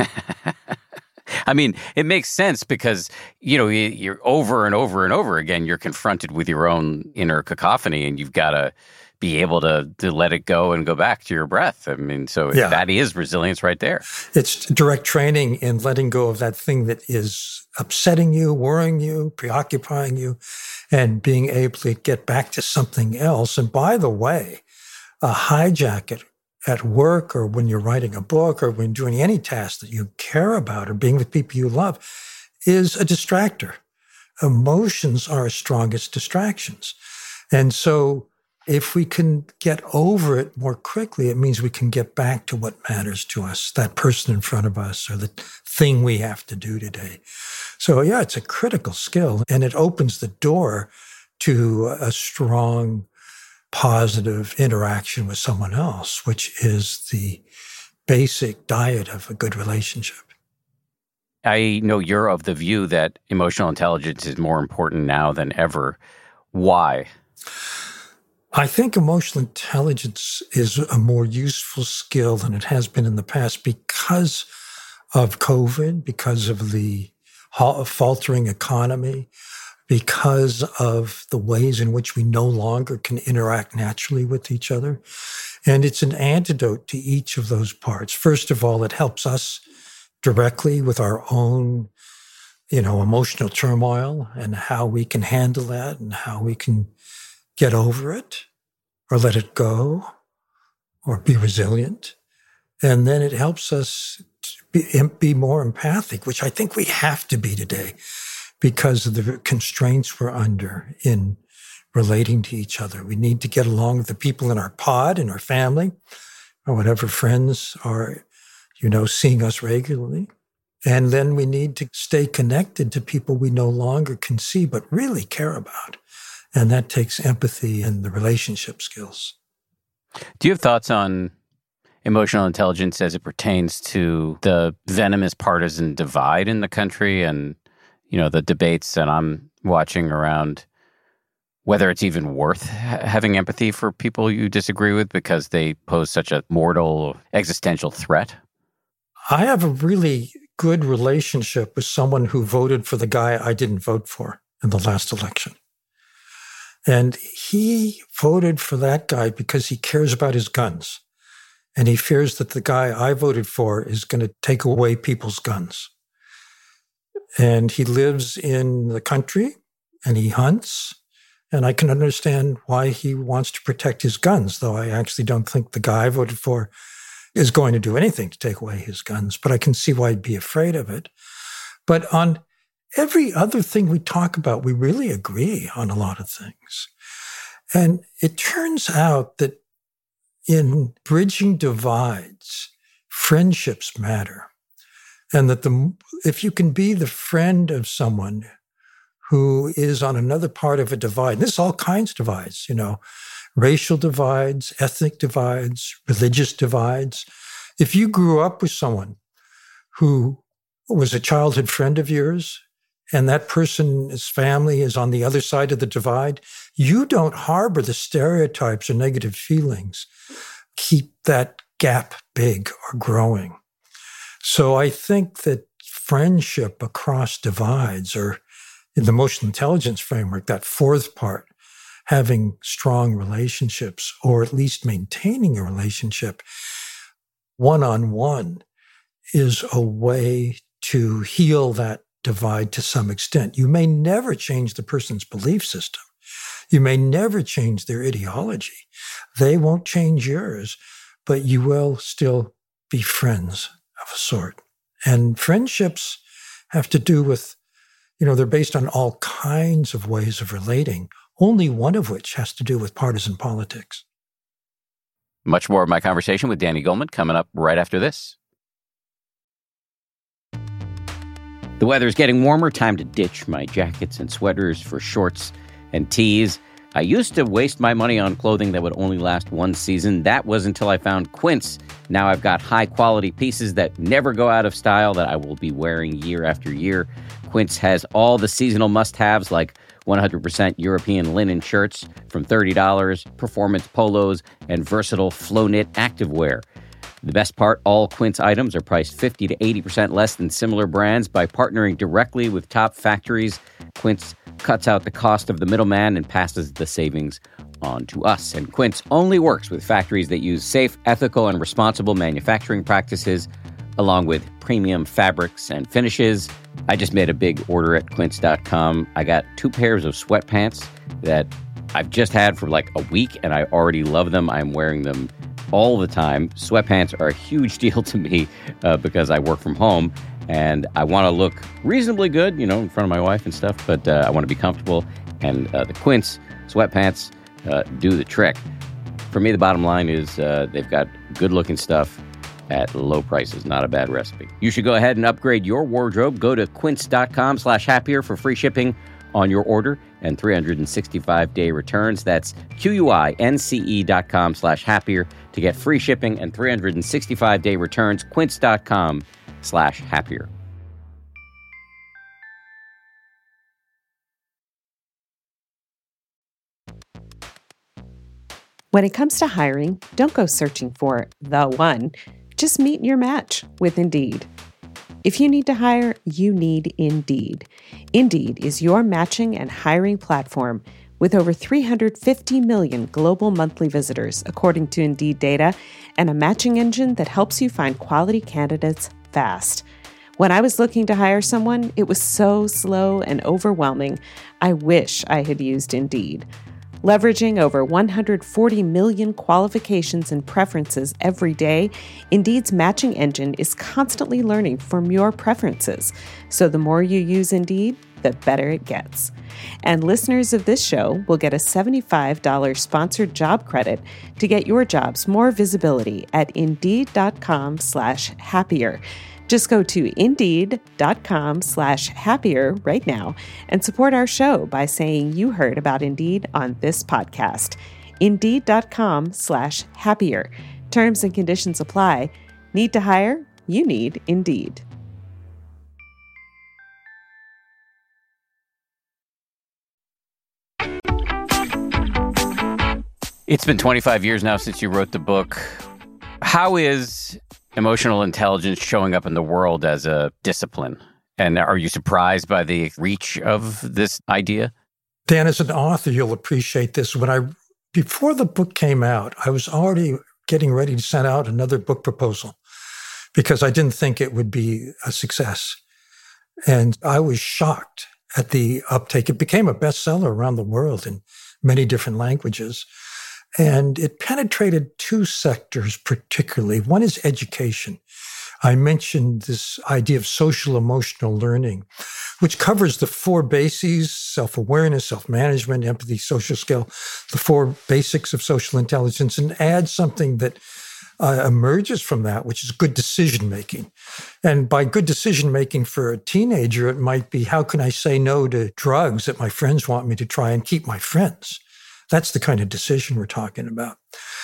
I mean, it makes sense because, you know, you're over and over and over again, you're confronted with your own inner cacophony and you've got to be able to, to let it go and go back to your breath. I mean, so yeah. That is resilience right there. It's direct training in letting go of that thing that is upsetting you, worrying you, preoccupying you, and being able to get back to something else. And by the way, a hijack it at work or when you're writing a book or when doing any task that you care about or being with people you love is a distractor. Emotions are our strongest distractions. And so if we can get over it more quickly, it means we can get back to what matters to us, that person in front of us or the thing we have to do today. So yeah, it's a critical skill and it opens the door to a strong, positive interaction with someone else, which is the basic diet of a good relationship. I know you're of the view that emotional intelligence is more important now than ever. Why? I think emotional intelligence is a more useful skill than it has been in the past because of COVID, because of the faltering economy, because of the ways in which we no longer can interact naturally with each other. And it's an antidote to each of those parts. First of all, it helps us directly with our own, you know, emotional turmoil and how we can handle that and how we can get over it or let it go or be resilient. And then it helps us to be, be more empathic, which I think we have to be today because of the constraints we're under in relating to each other. We need to get along with the people in our pod, in our family, or whatever friends are, you know, seeing us regularly. And then we need to stay connected to people we no longer can see but really care about. And that takes empathy and the relationship skills. Do you have thoughts on emotional intelligence as it pertains to the venomous partisan divide in the country and, you know, the debates that I'm watching around whether it's even worth ha- having empathy for people you disagree with because they pose such a mortal existential threat? I have a really good relationship with someone who voted for the guy I didn't vote for in the last election. And he voted for that guy because he cares about his guns. And he fears that the guy I voted for is going to take away people's guns. And he lives in the country and he hunts. And I can understand why he wants to protect his guns, though I actually don't think the guy I voted for is going to do anything to take away his guns. But I can see why he'd be afraid of it. But on every other thing we talk about, we really agree on a lot of things. And it turns out that in bridging divides, friendships matter. And that the if you can be the friend of someone who is on another part of a divide, and there's all kinds of divides, you know, racial divides, ethnic divides, religious divides. If you grew up with someone who was a childhood friend of yours, and that person's family is on the other side of the divide, you don't harbor the stereotypes or negative feelings. Keep that gap big or growing. So I think that friendship across divides, or in the emotional intelligence framework, that fourth part, having strong relationships, or at least maintaining a relationship one-on-one, is a way to heal that divide to some extent. You may never change the person's belief system. You may never change their ideology. They won't change yours, but you will still be friends of a sort. And friendships have to do with, you know, they're based on all kinds of ways of relating, only one of which has to do with partisan politics. Much more of my conversation with Danny Goleman coming up right after this. The weather is getting warmer. Time to ditch my jackets and sweaters for shorts and tees. I used to waste my money on clothing that would only last one season. That was until I found Quince. Now I've got high-quality pieces that never go out of style that I will be wearing year after year. Quince has all the seasonal must-haves like one hundred percent European linen shirts from thirty dollars, performance polos, and versatile flow-knit activewear. The best part, all Quince items are priced fifty to eighty percent less than similar brands. By partnering directly with top factories, Quince cuts out the cost of the middleman and passes the savings on to us. And Quince only works with factories that use safe, ethical, and responsible manufacturing practices, along with premium fabrics and finishes. I just made a big order at quince dot com. I got two pairs of sweatpants that I've just had for like a week, and I already love them. I'm wearing them all the time. Sweatpants are a huge deal to me uh, because I work from home and I want to look reasonably good, you know, in front of my wife and stuff, but uh, I want to be comfortable. And uh, the Quince sweatpants uh, do the trick. For me, the bottom line is uh, they've got good looking stuff at low prices. Not a bad recipe. You should go ahead and upgrade your wardrobe. Go to quince dot com slash happier for free shipping on your order and three hundred sixty-five day returns. That's Q-U-I-N-C-E dot com slash happier to get free shipping and three hundred sixty-five day returns. Quince dot com slash happier. When it comes to hiring, don't go searching for the one. Just meet your match with Indeed. If you need to hire, you need Indeed. Indeed is your matching and hiring platform with over three hundred fifty million global monthly visitors, according to Indeed data, and a matching engine that helps you find quality candidates fast. When I was looking to hire someone, it was so slow and overwhelming. I wish I had used Indeed. Leveraging over one hundred forty million qualifications and preferences every day, Indeed's matching engine is constantly learning from your preferences. So the more you use Indeed, the better it gets. And listeners of this show will get a seventy-five dollars sponsored job credit to get your jobs more visibility at Indeed.com slash happier. Just go to Indeed.com slash happier right now and support our show by saying you heard about Indeed on this podcast. Indeed.com slash happier. Terms and conditions apply. Need to hire? You need Indeed. It's been twenty-five years now since you wrote the book. How is emotional intelligence showing up in the world as a discipline? And are you surprised by the reach of this idea? Dan, as an author, you'll appreciate this. When I, before the book came out, I was already getting ready to send out another book proposal because I didn't think it would be a success. And I was shocked at the uptake. It became a bestseller around the world in many different languages. And it penetrated two sectors particularly. One is education. I mentioned this idea of social emotional learning, which covers the four bases: self-awareness, self-management, empathy, social skill, the four basics of social intelligence, and adds something that uh, emerges from that, which is good decision-making. And by good decision-making for a teenager, it might be, how can I say no to drugs that my friends want me to try and keep my friends? That's the kind of decision we're talking about.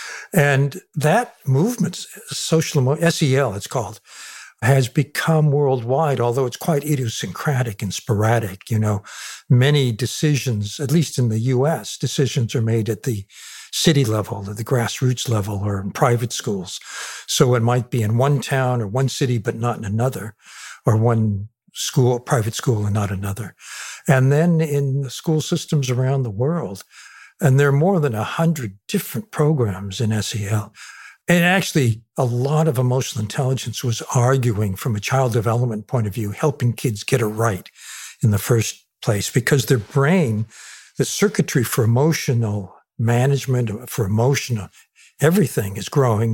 And that movement, social emo- S E L it's called, has become worldwide, although it's quite idiosyncratic and sporadic. You know, many decisions, at least in the U S, decisions are made at the city level, at the grassroots level, or in private schools. So it might be in one town or one city, but not in another, or one school, private school, and not another. And then in the school systems around the world, and there are more than a hundred different programs in S E L. And actually, a lot of emotional intelligence was arguing from a child development point of view, helping kids get it right in the first place, because their brain, the circuitry for emotional management, for emotional, everything is growing,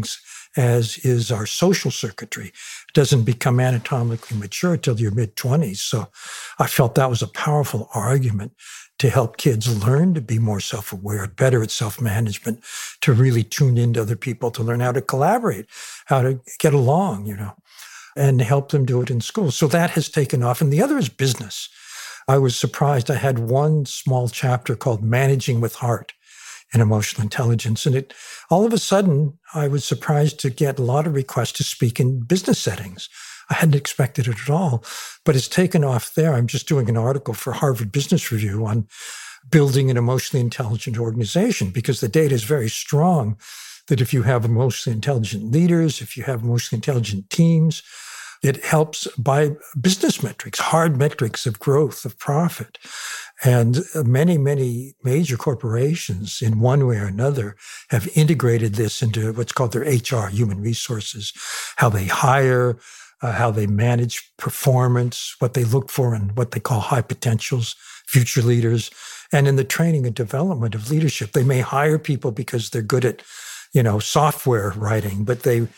as is our social circuitry. It doesn't become anatomically mature till your mid-twenties. So I felt that was a powerful argument to help kids learn to be more self-aware, better at self-management, to really tune into other people, to learn how to collaborate, how to get along, you know, and help them do it in school. So that has taken off. And the other is business. I was surprised. I had one small chapter called Managing with Heart in Emotional Intelligence. And it all of a sudden, I was surprised to get a lot of requests to speak in business settings. I hadn't expected it at all, but it's taken off there. I'm just doing an article for Harvard Business Review on building an emotionally intelligent organization, because the data is very strong that if you have emotionally intelligent leaders, if you have emotionally intelligent teams, it helps by business metrics, hard metrics of growth, of profit. And many, many major corporations, in one way or another, have integrated this into what's called their H R, human resources, how they hire, Uh, how they manage performance, what they look for in what they call high potentials, future leaders. And in the training and development of leadership, they may hire people because they're good at, you know, software writing, but they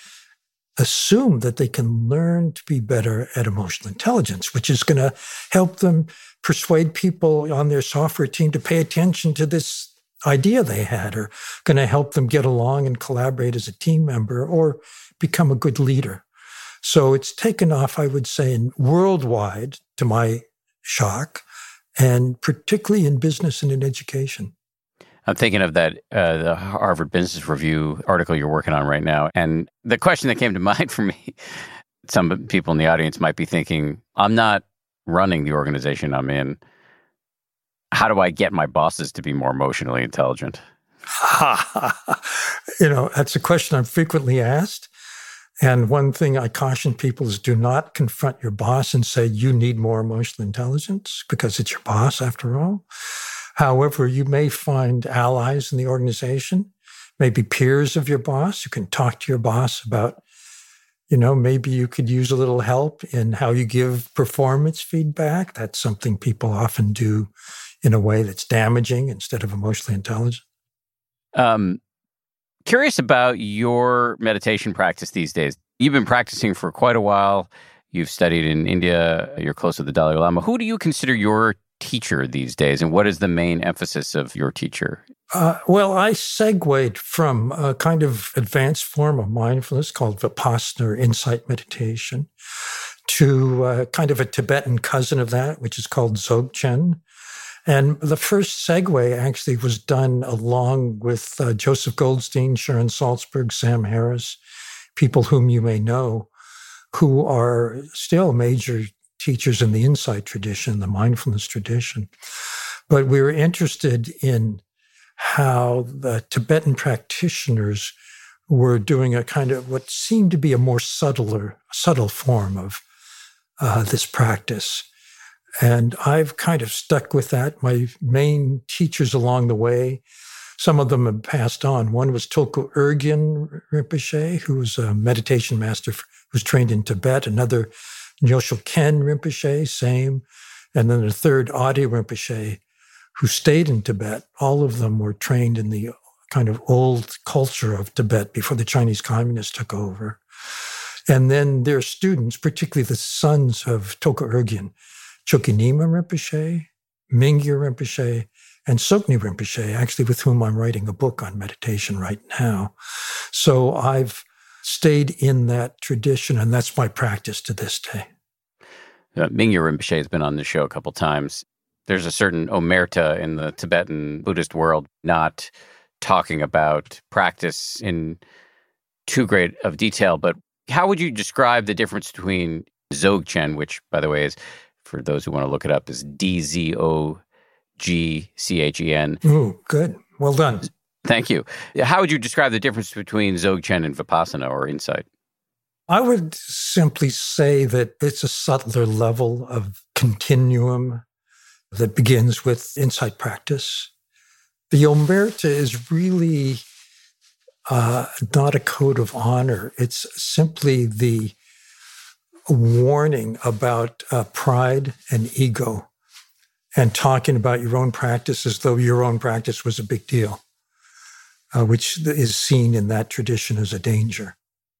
assume that they can learn to be better at emotional intelligence, which is going to help them persuade people on their software team to pay attention to this idea they had, or going to help them get along and collaborate as a team member, or become a good leader. So it's taken off, I would say, in worldwide, to my shock, and particularly in business and in education. I'm thinking of that, uh, the Harvard Business Review article you're working on right now. And the question that came to mind for me, some people in the audience might be thinking, I'm not running the organization I'm in. How do I get my bosses to be more emotionally intelligent? You know, that's a question I'm frequently asked. And one thing I caution people is, do not confront your boss and say, you need more emotional intelligence, because it's your boss after all. However, you may find allies in the organization, maybe peers of your boss. You can talk to your boss about, you know, maybe you could use a little help in how you give performance feedback. That's something people often do in a way that's damaging instead of emotionally intelligent. Um, curious about your meditation practice these days. You've been practicing for quite a while. You've studied in India. You're close to the Dalai Lama. Who do you consider your teacher these days, and what is the main emphasis of your teacher? Uh, well, I segued from a kind of advanced form of mindfulness called Vipassana or insight meditation to uh, kind of a Tibetan cousin of that, which is called Dzogchen. And the first segue actually was done along with uh, Joseph Goldstein, Sharon Salzberg, Sam Harris, people whom you may know, who are still major teachers in the insight tradition, the mindfulness tradition. But we were interested in how the Tibetan practitioners were doing a kind of what seemed to be a more subtler, subtle form of uh, this practice. And I've kind of stuck with that. My main teachers along the way, some of them have passed on. One was Tulku Urgyen Rinpoche, who was a meditation master, who was trained in Tibet. Another, Nyosho Ken Rinpoche, same. And then a third, Adi Rinpoche, who stayed in Tibet. All of them were trained in the kind of old culture of Tibet before the Chinese communists took over. And then their students, particularly the sons of Tulku Urgyen, Chokinima Rinpoche, Mingyur Rinpoche, and Sokni Rinpoche, actually with whom I'm writing a book on meditation right now. So I've stayed in that tradition, and that's my practice to this day. Uh, Mingyur Rinpoche has been on the show a couple times. There's a certain omerta in the Tibetan Buddhist world, not talking about practice in too great of detail, but how would you describe the difference between Dzogchen, which, by the way, is, for those who want to look it up, is D Z O G C H E N. Ooh, good. Well done. Thank you. How would you describe the difference between Dzogchen and Vipassana or insight? I would simply say that it's a subtler level of continuum that begins with insight practice. The omerta is really uh, not a code of honor. It's simply the warning about uh, pride and ego and talking about your own practice as though your own practice was a big deal, uh, which is seen in that tradition as a danger.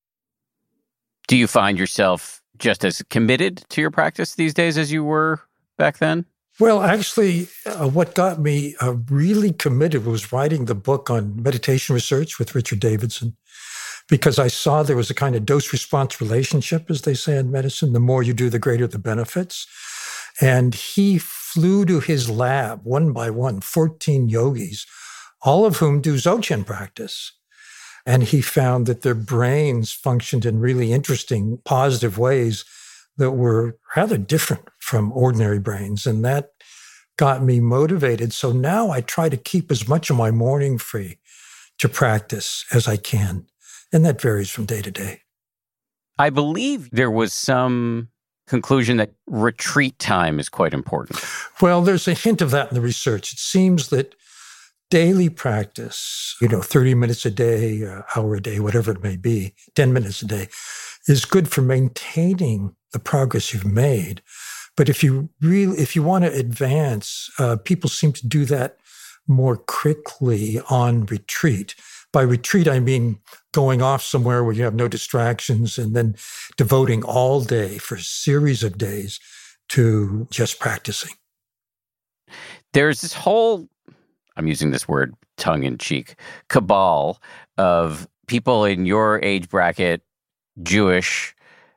Do you find yourself just as committed to your practice these days as you were back then? Well, actually, uh, what got me uh, really committed was writing the book on meditation research with Richard Davidson, because I saw there was a kind of dose-response relationship, as they say in medicine. The more you do, the greater the benefits. And he flew to his lab, one by one, fourteen yogis, all of whom do Dzogchen practice. And he found that their brains functioned in really interesting, positive ways that were rather different from ordinary brains. And that got me motivated. So now I try to keep as much of my morning free to practice as I can. And that varies from day to day. I believe there was some conclusion that retreat time is quite important. Well, there's a hint of that in the research. It seems that daily practice, you know, thirty minutes a day, uh, hour a day, whatever it may be, ten minutes a day, is good for maintaining the progress you've made. But if you really, if you want to advance, uh, people seem to do that more quickly on retreat. By retreat, I mean going off somewhere where you have no distractions and then devoting all day for a series of days to just practicing. There's this whole, I'm using this word tongue-in-cheek, cabal of people in your age bracket, Jewish,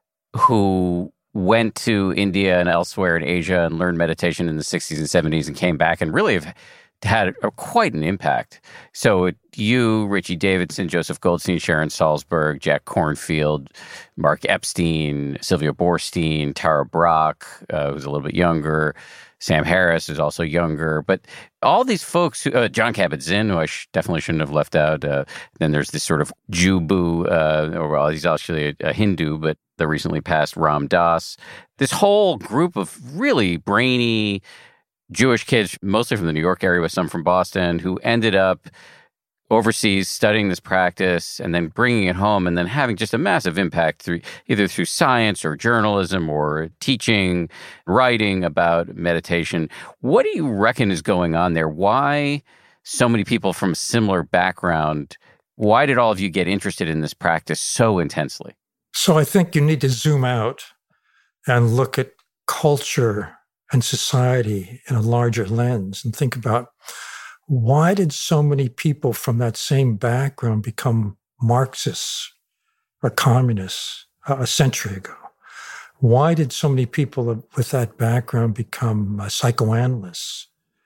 who went to India and elsewhere in Asia and learned meditation in the sixties and seventies and came back and really have had a, quite an impact. So it, you, Richie Davidson, Joseph Goldstein, Sharon Salzberg, Jack Kornfield, Mark Epstein, Sylvia Boorstein, Tara Brach, uh, who's a little bit younger, Sam Harris is also younger, but all these folks, uh, John Kabat-Zinn, who I sh- definitely shouldn't have left out. Uh, then there's this sort of Jew-boo, uh, or well, he's actually a, a Hindu, but the recently passed Ram Dass. This whole group of really brainy Jewish kids, mostly from the New York area, with some from Boston, who ended up overseas studying this practice and then bringing it home and then having just a massive impact through either through science or journalism or teaching, writing about meditation. What do you reckon is going on there? Why so many people from a similar background? Why did all of you get interested in this practice so intensely? So I think you need to zoom out and look at culture and society in a larger lens and think about, why did so many people from that same background become Marxists or communists a century ago? Why did so many people with that background become uh, psychoanalysts?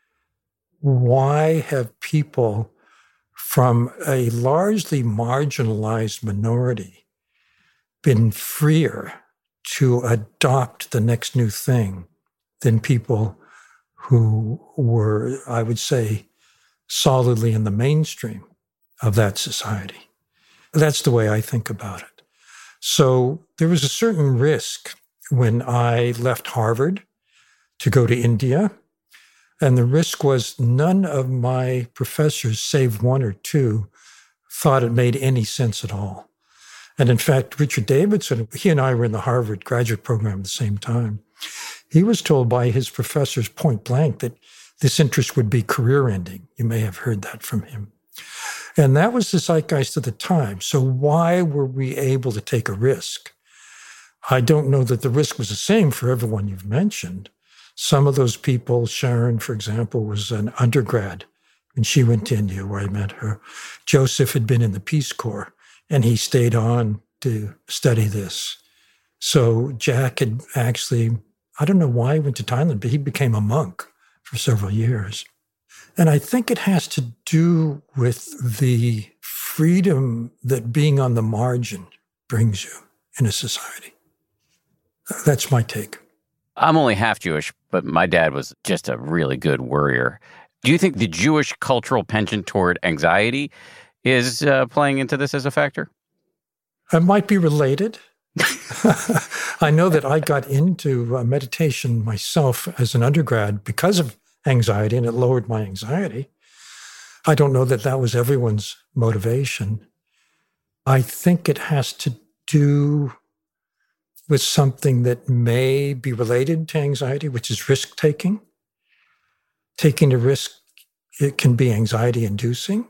Why have people from a largely marginalized minority been freer to adopt the next new thing than people who were, I would say, solidly in the mainstream of that society? That's the way I think about it. So there was a certain risk when I left Harvard to go to India. And the risk was none of my professors, save one or two, thought it made any sense at all. And in fact, Richard Davidson, he and I were in the Harvard graduate program at the same time. He was told by his professors point blank that this interest would be career-ending. You may have heard that from him. And that was the zeitgeist of the time. So why were we able to take a risk? I don't know that the risk was the same for everyone you've mentioned. Some of those people, Sharon, for example, was an undergrad when she went to India, where I met her. Joseph had been in the Peace Corps, and he stayed on to study this. So Jack had actually, I don't know why he went to Thailand, but he became a monk for several years. And I think it has to do with the freedom that being on the margin brings you in a society. That's my take. I'm only half Jewish, but my dad was just a really good worrier. Do you think the Jewish cultural penchant toward anxiety is uh, playing into this as a factor? It might be related. I know that I got into uh, meditation myself as an undergrad because of anxiety, and it lowered my anxiety. I don't know that that was everyone's motivation. I think it has to do with something that may be related to anxiety, which is risk-taking. Taking a risk, it can be anxiety-inducing.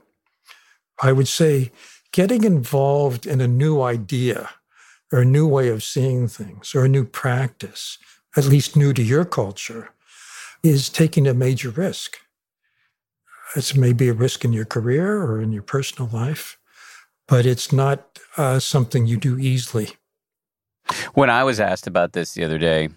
I would say getting involved in a new idea or a new way of seeing things or a new practice, at least new to your culture, is taking a major risk. It's maybe a risk in your career or in your personal life, but it's not uh, something you do easily. When I was asked about this the other day,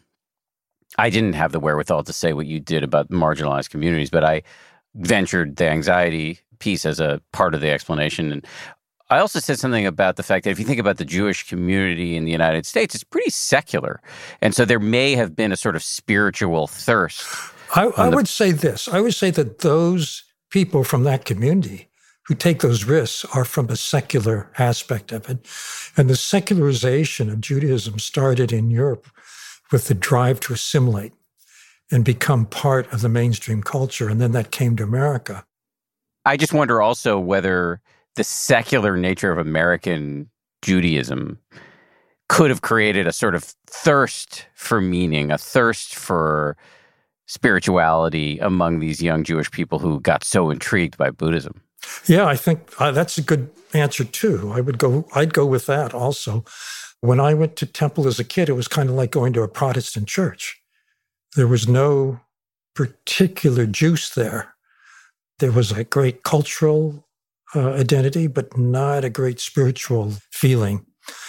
I didn't have the wherewithal to say what you did about marginalized communities, but I ventured the anxiety piece as a part of the explanation. And I also said something about the fact that if you think about the Jewish community in the United States, it's pretty secular. And so there may have been a sort of spiritual thirst. I, I the- would say this. I would say that those people from that community who take those risks are from a secular aspect of it. And the secularization of Judaism started in Europe with the drive to assimilate and become part of the mainstream culture. And then that came to America. I just wonder also whether the secular nature of American Judaism could have created a sort of thirst for meaning, a thirst for spirituality among these young Jewish people who got so intrigued by Buddhism. Yeah, I think uh, that's a good answer too. I would go, I'd go with that also. When I went to temple as a kid, it was kind of like going to a Protestant church. There was no particular juice there. There was a great cultural uh, identity, but not a great spiritual feeling.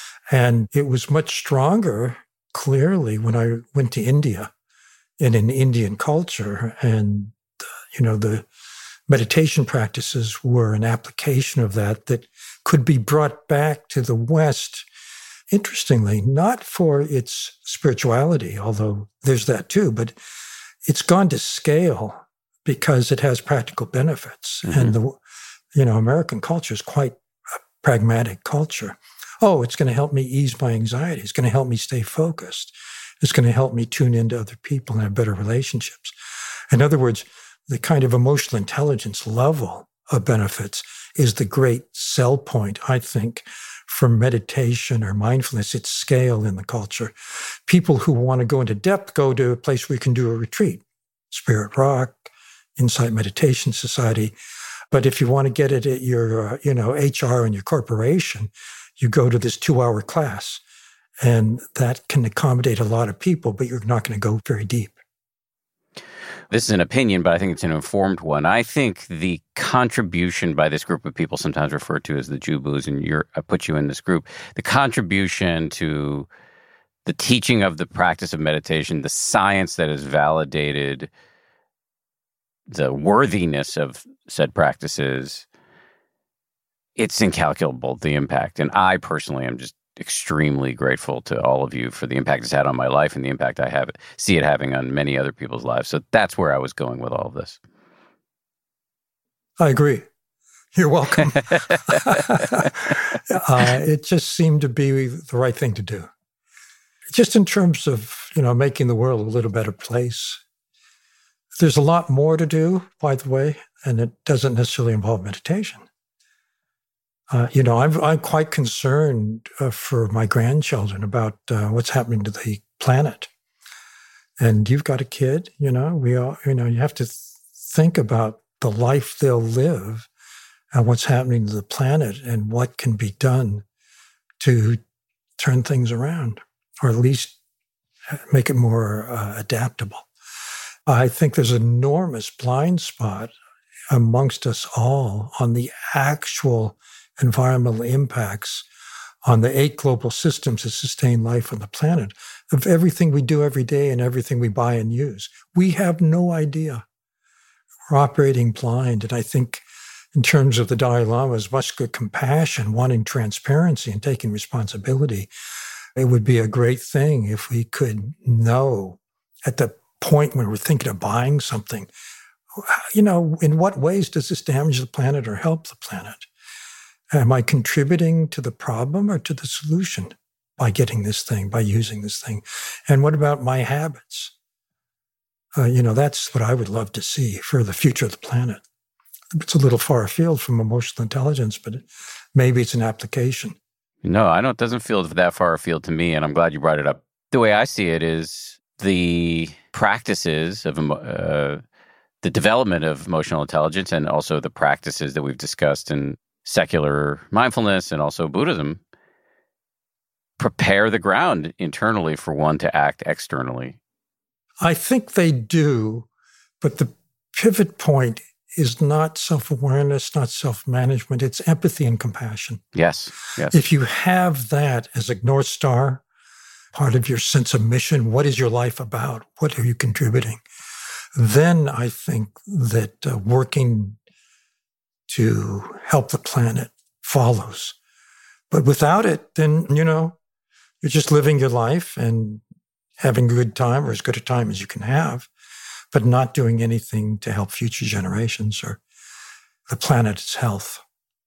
And it was much stronger, clearly, when I went to India in an Indian culture. And, uh, you know, the meditation practices were an application of that that could be brought back to the West, interestingly, not for its spirituality, although there's that too, but it's gone to scale because it has practical benefits. Mm-hmm. And the, you know, American culture is quite a pragmatic culture. Oh, it's going to help me ease my anxiety. It's going to help me stay focused. It's going to help me tune into other people and have better relationships. In other words, the kind of emotional intelligence level of benefits is the great sell point, I think, for meditation or mindfulness. It's scale in the culture. People who want to go into depth go to a place where you can do a retreat, Spirit Rock, Insight Meditation Society. But if you want to get it at your, uh, you know, H R and your corporation, you go to this two-hour class. And that can accommodate a lot of people, but you're not going to go very deep. This is an opinion, but I think it's an informed one. I think the contribution by this group of people, sometimes referred to as the Jubus, and you're, I put you in this group, the contribution to the teaching of the practice of meditation, the science that has validated the worthiness of said practices, it's incalculable, the impact. And I personally am just extremely grateful to all of you for the impact it's had on my life and the impact I have see it having on many other people's lives. So that's where I was going with all of this. I agree. You're welcome. uh, it just seemed to be the right thing to do. Just in terms of, you know, making the world a little better place. There's a lot more to do, by the way, and it doesn't necessarily involve meditation. Uh, you know, I'm, I'm quite concerned uh, for my grandchildren about uh, what's happening to the planet. And you've got a kid, you know, we all, you know, you have to th- think about the life they'll live and what's happening to the planet and what can be done to turn things around, or at least make it more uh, adaptable. I think there's an enormous blind spot amongst us all on the actual environmental impacts on the eight global systems that sustain life on the planet, of everything we do every day and everything we buy and use. We have no idea. We're operating blind. And I think in terms of the Dalai Lama's muscular compassion, wanting transparency and taking responsibility, it would be a great thing if we could know at the point when we're thinking of buying something, you know, in what ways does this damage the planet or help the planet? Am I contributing to the problem or to the solution by getting this thing, by using this thing? And what about my habits? Uh, you know, that's what I would love to see for the future of the planet. It's a little far afield from emotional intelligence, but maybe it's an application. No, I know it doesn't feel that far afield to me, and I'm glad you brought it up. The way I see it is the practices of uh, the development of emotional intelligence, and also the practices that we've discussed in secular mindfulness and also Buddhism, prepare the ground internally for one to act externally. I think they do, but the pivot point is not self-awareness, not self-management. It's empathy and compassion. Yes, yes. If you have that as a North Star, part of your sense of mission, what is your life about? What are you contributing? Then I think that uh, working to help the planet follows. But without it, then, you know, you're just living your life and having a good time, or as good a time as you can have, but not doing anything to help future generations or the planet's health.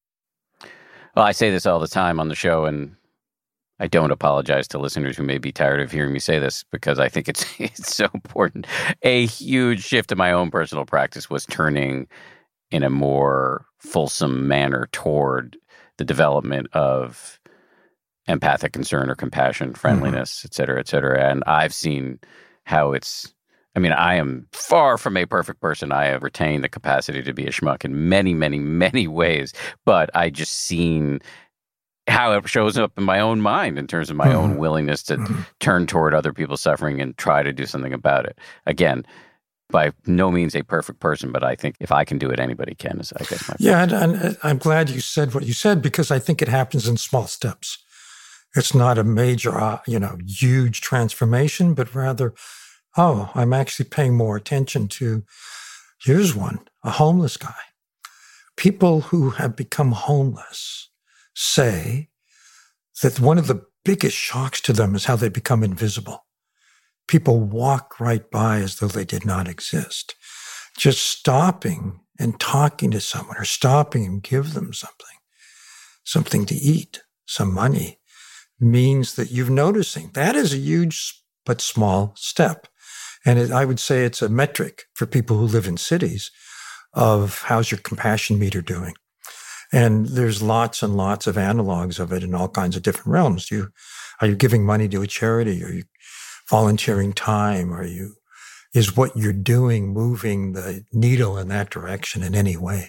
Well, I say this all the time on the show, and I don't apologize to listeners who may be tired of hearing me say this, because I think it's it's so important. A huge shift in my own personal practice was turning in a more fulsome manner toward the development of empathic concern or compassion, friendliness, mm-hmm. et cetera, et cetera. And I've seen how it's, I mean, I am far from a perfect person. I have retained the capacity to be a schmuck in many, many, many ways, but I just seen how it shows up in my own mind in terms of my mm-hmm. own willingness to mm-hmm. turn toward other people's suffering and try to do something about it. Again, by no means a perfect person, but I think if I can do it, anybody can, is I guess my Yeah, and, and I'm glad you said what you said, because I think it happens in small steps. It's not a major, uh, you know, huge transformation, but rather, oh, I'm actually paying more attention to, here's one, a homeless guy. People who have become homeless say that one of the biggest shocks to them is how they become invisible. People walk right by as though they did not exist. Just stopping and talking to someone, or stopping and give them something, something to eat, some money, means that you're noticing. That is a huge but small step. And it, I would say it's a metric for people who live in cities of how's your compassion meter doing. And there's lots and lots of analogs of it in all kinds of different realms. You, are you giving money to a charity? Are you volunteering time? Are you, is what you're doing moving the needle in that direction in any way?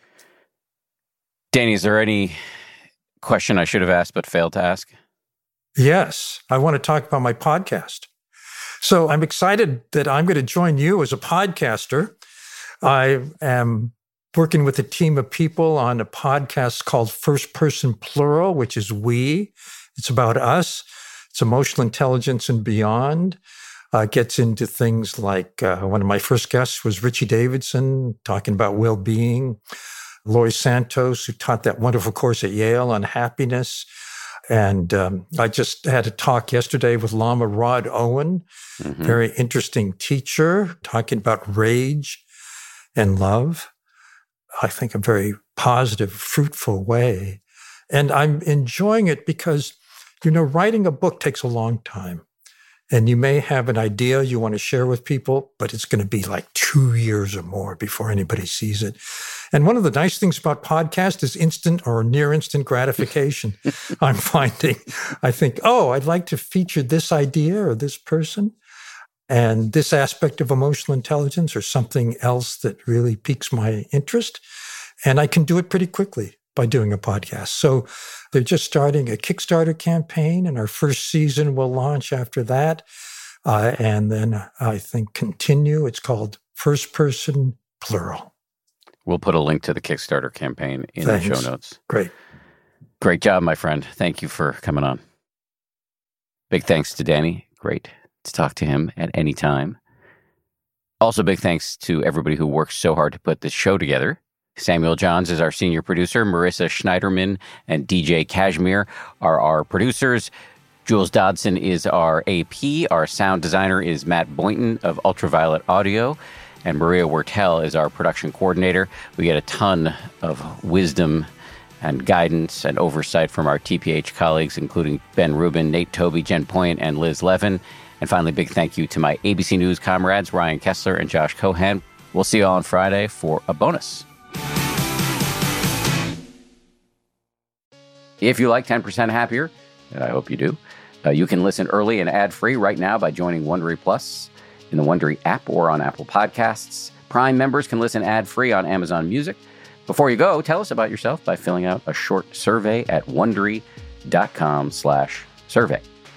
Danny, is there any question I should have asked but failed to ask? Yes, I want to talk about my podcast. So I'm excited that I'm going to join you as a podcaster. I am working with a team of people on a podcast called First Person Plural, which is we. It's about us. It's emotional intelligence and beyond. Uh, gets into things like uh, one of my first guests was Richie Davidson, talking about well-being. Laurie Santos, who taught that wonderful course at Yale on happiness. And um, I just had a talk yesterday with Lama Rod Owen, mm-hmm. very interesting teacher, talking about rage and love. I think a very positive, fruitful way. And I'm enjoying it because, you know, writing a book takes a long time. And you may have an idea you want to share with people, but it's going to be like two years or more before anybody sees it. And one of the nice things about podcast is instant or near instant gratification. I'm finding, I think, oh, I'd like to feature this idea or this person and this aspect of emotional intelligence or something else that really piques my interest. And I can do it pretty quickly by doing a podcast. So they're just starting a Kickstarter campaign, and our first season will launch after that. Uh, and then I think continue. It's called First Person Plural. We'll put a link to the Kickstarter campaign in Thanks. the show notes. Great. Great job, my friend. Thank you for coming on. Big thanks to Danny. Great to talk to him at any time. Also, big thanks to everybody who worked so hard to put this show together. Samuel Johns is our senior producer. Marissa Schneiderman and D J Kashmir are our producers. Jules Dodson is our A P. Our sound designer is Matt Boynton of Ultraviolet Audio. And Maria Wertel is our production coordinator. We get a ton of wisdom and guidance and oversight from our T P H colleagues, including Ben Rubin, Nate Toby, Jen Point, and Liz Levin. And finally, big thank you to my A B C News comrades, Ryan Kessler and Josh Cohan. We'll see you all on Friday for a bonus. If you like ten percent Happier, and I hope you do, uh, you can listen early and ad-free right now by joining Wondery Plus in the Wondery app or on Apple Podcasts. Prime members can listen ad-free on Amazon Music. Before you go, tell us about yourself by filling out a short survey at Wondery.com slash survey.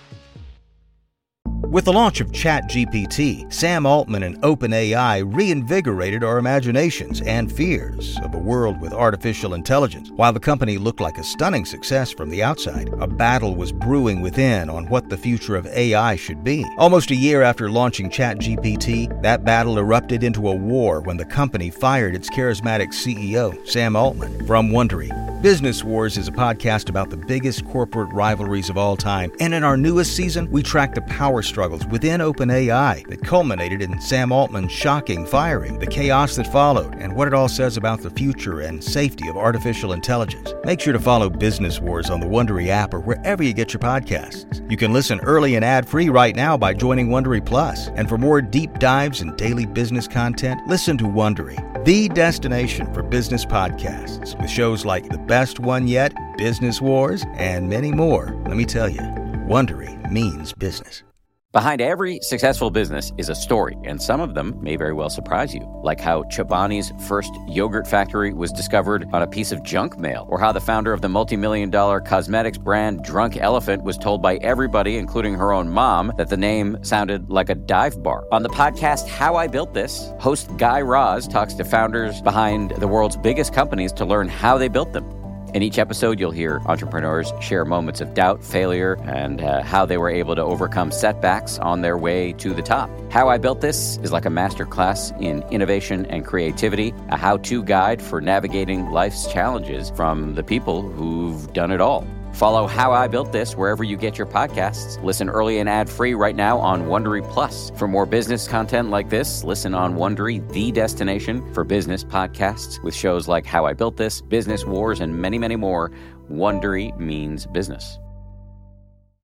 With the launch of ChatGPT, Sam Altman and OpenAI reinvigorated our imaginations and fears of a world with artificial intelligence. While the company looked like a stunning success from the outside, a battle was brewing within on what the future of A I should be. Almost a year after launching ChatGPT, that battle erupted into a war when the company fired its charismatic C E O, Sam Altman. From Wondery, Business Wars is a podcast about the biggest corporate rivalries of all time, and in our newest season, we track the power struggles within OpenAI that culminated in Sam Altman's shocking firing, the chaos that followed, and what it all says about the future and safety of artificial intelligence. Make sure to follow Business Wars on the Wondery app or wherever you get your podcasts. You can listen early and ad-free right now by joining Wondery Plus. And for more deep dives and daily business content, listen to Wondery, the destination for business podcasts, with shows like The Best One Yet, Business Wars, and many more. Let me tell you, Wondery means business. Behind every successful business is a story, and some of them may very well surprise you, like how Chobani's first yogurt factory was discovered on a piece of junk mail, or how the founder of the multi-million dollar cosmetics brand Drunk Elephant was told by everybody, including her own mom, that the name sounded like a dive bar. On the podcast How I Built This, host Guy Raz talks to founders behind the world's biggest companies to learn how they built them. In each episode, you'll hear entrepreneurs share moments of doubt, failure, and uh, how they were able to overcome setbacks on their way to the top. How I Built This is like a masterclass in innovation and creativity, a how-to guide for navigating life's challenges from the people who've done it all. Follow How I Built This wherever you get your podcasts. Listen early and ad-free right now on Wondery Plus. For more business content like this, listen on Wondery, the destination for business podcasts, with shows like How I Built This, Business Wars, and many, many more. Wondery means business.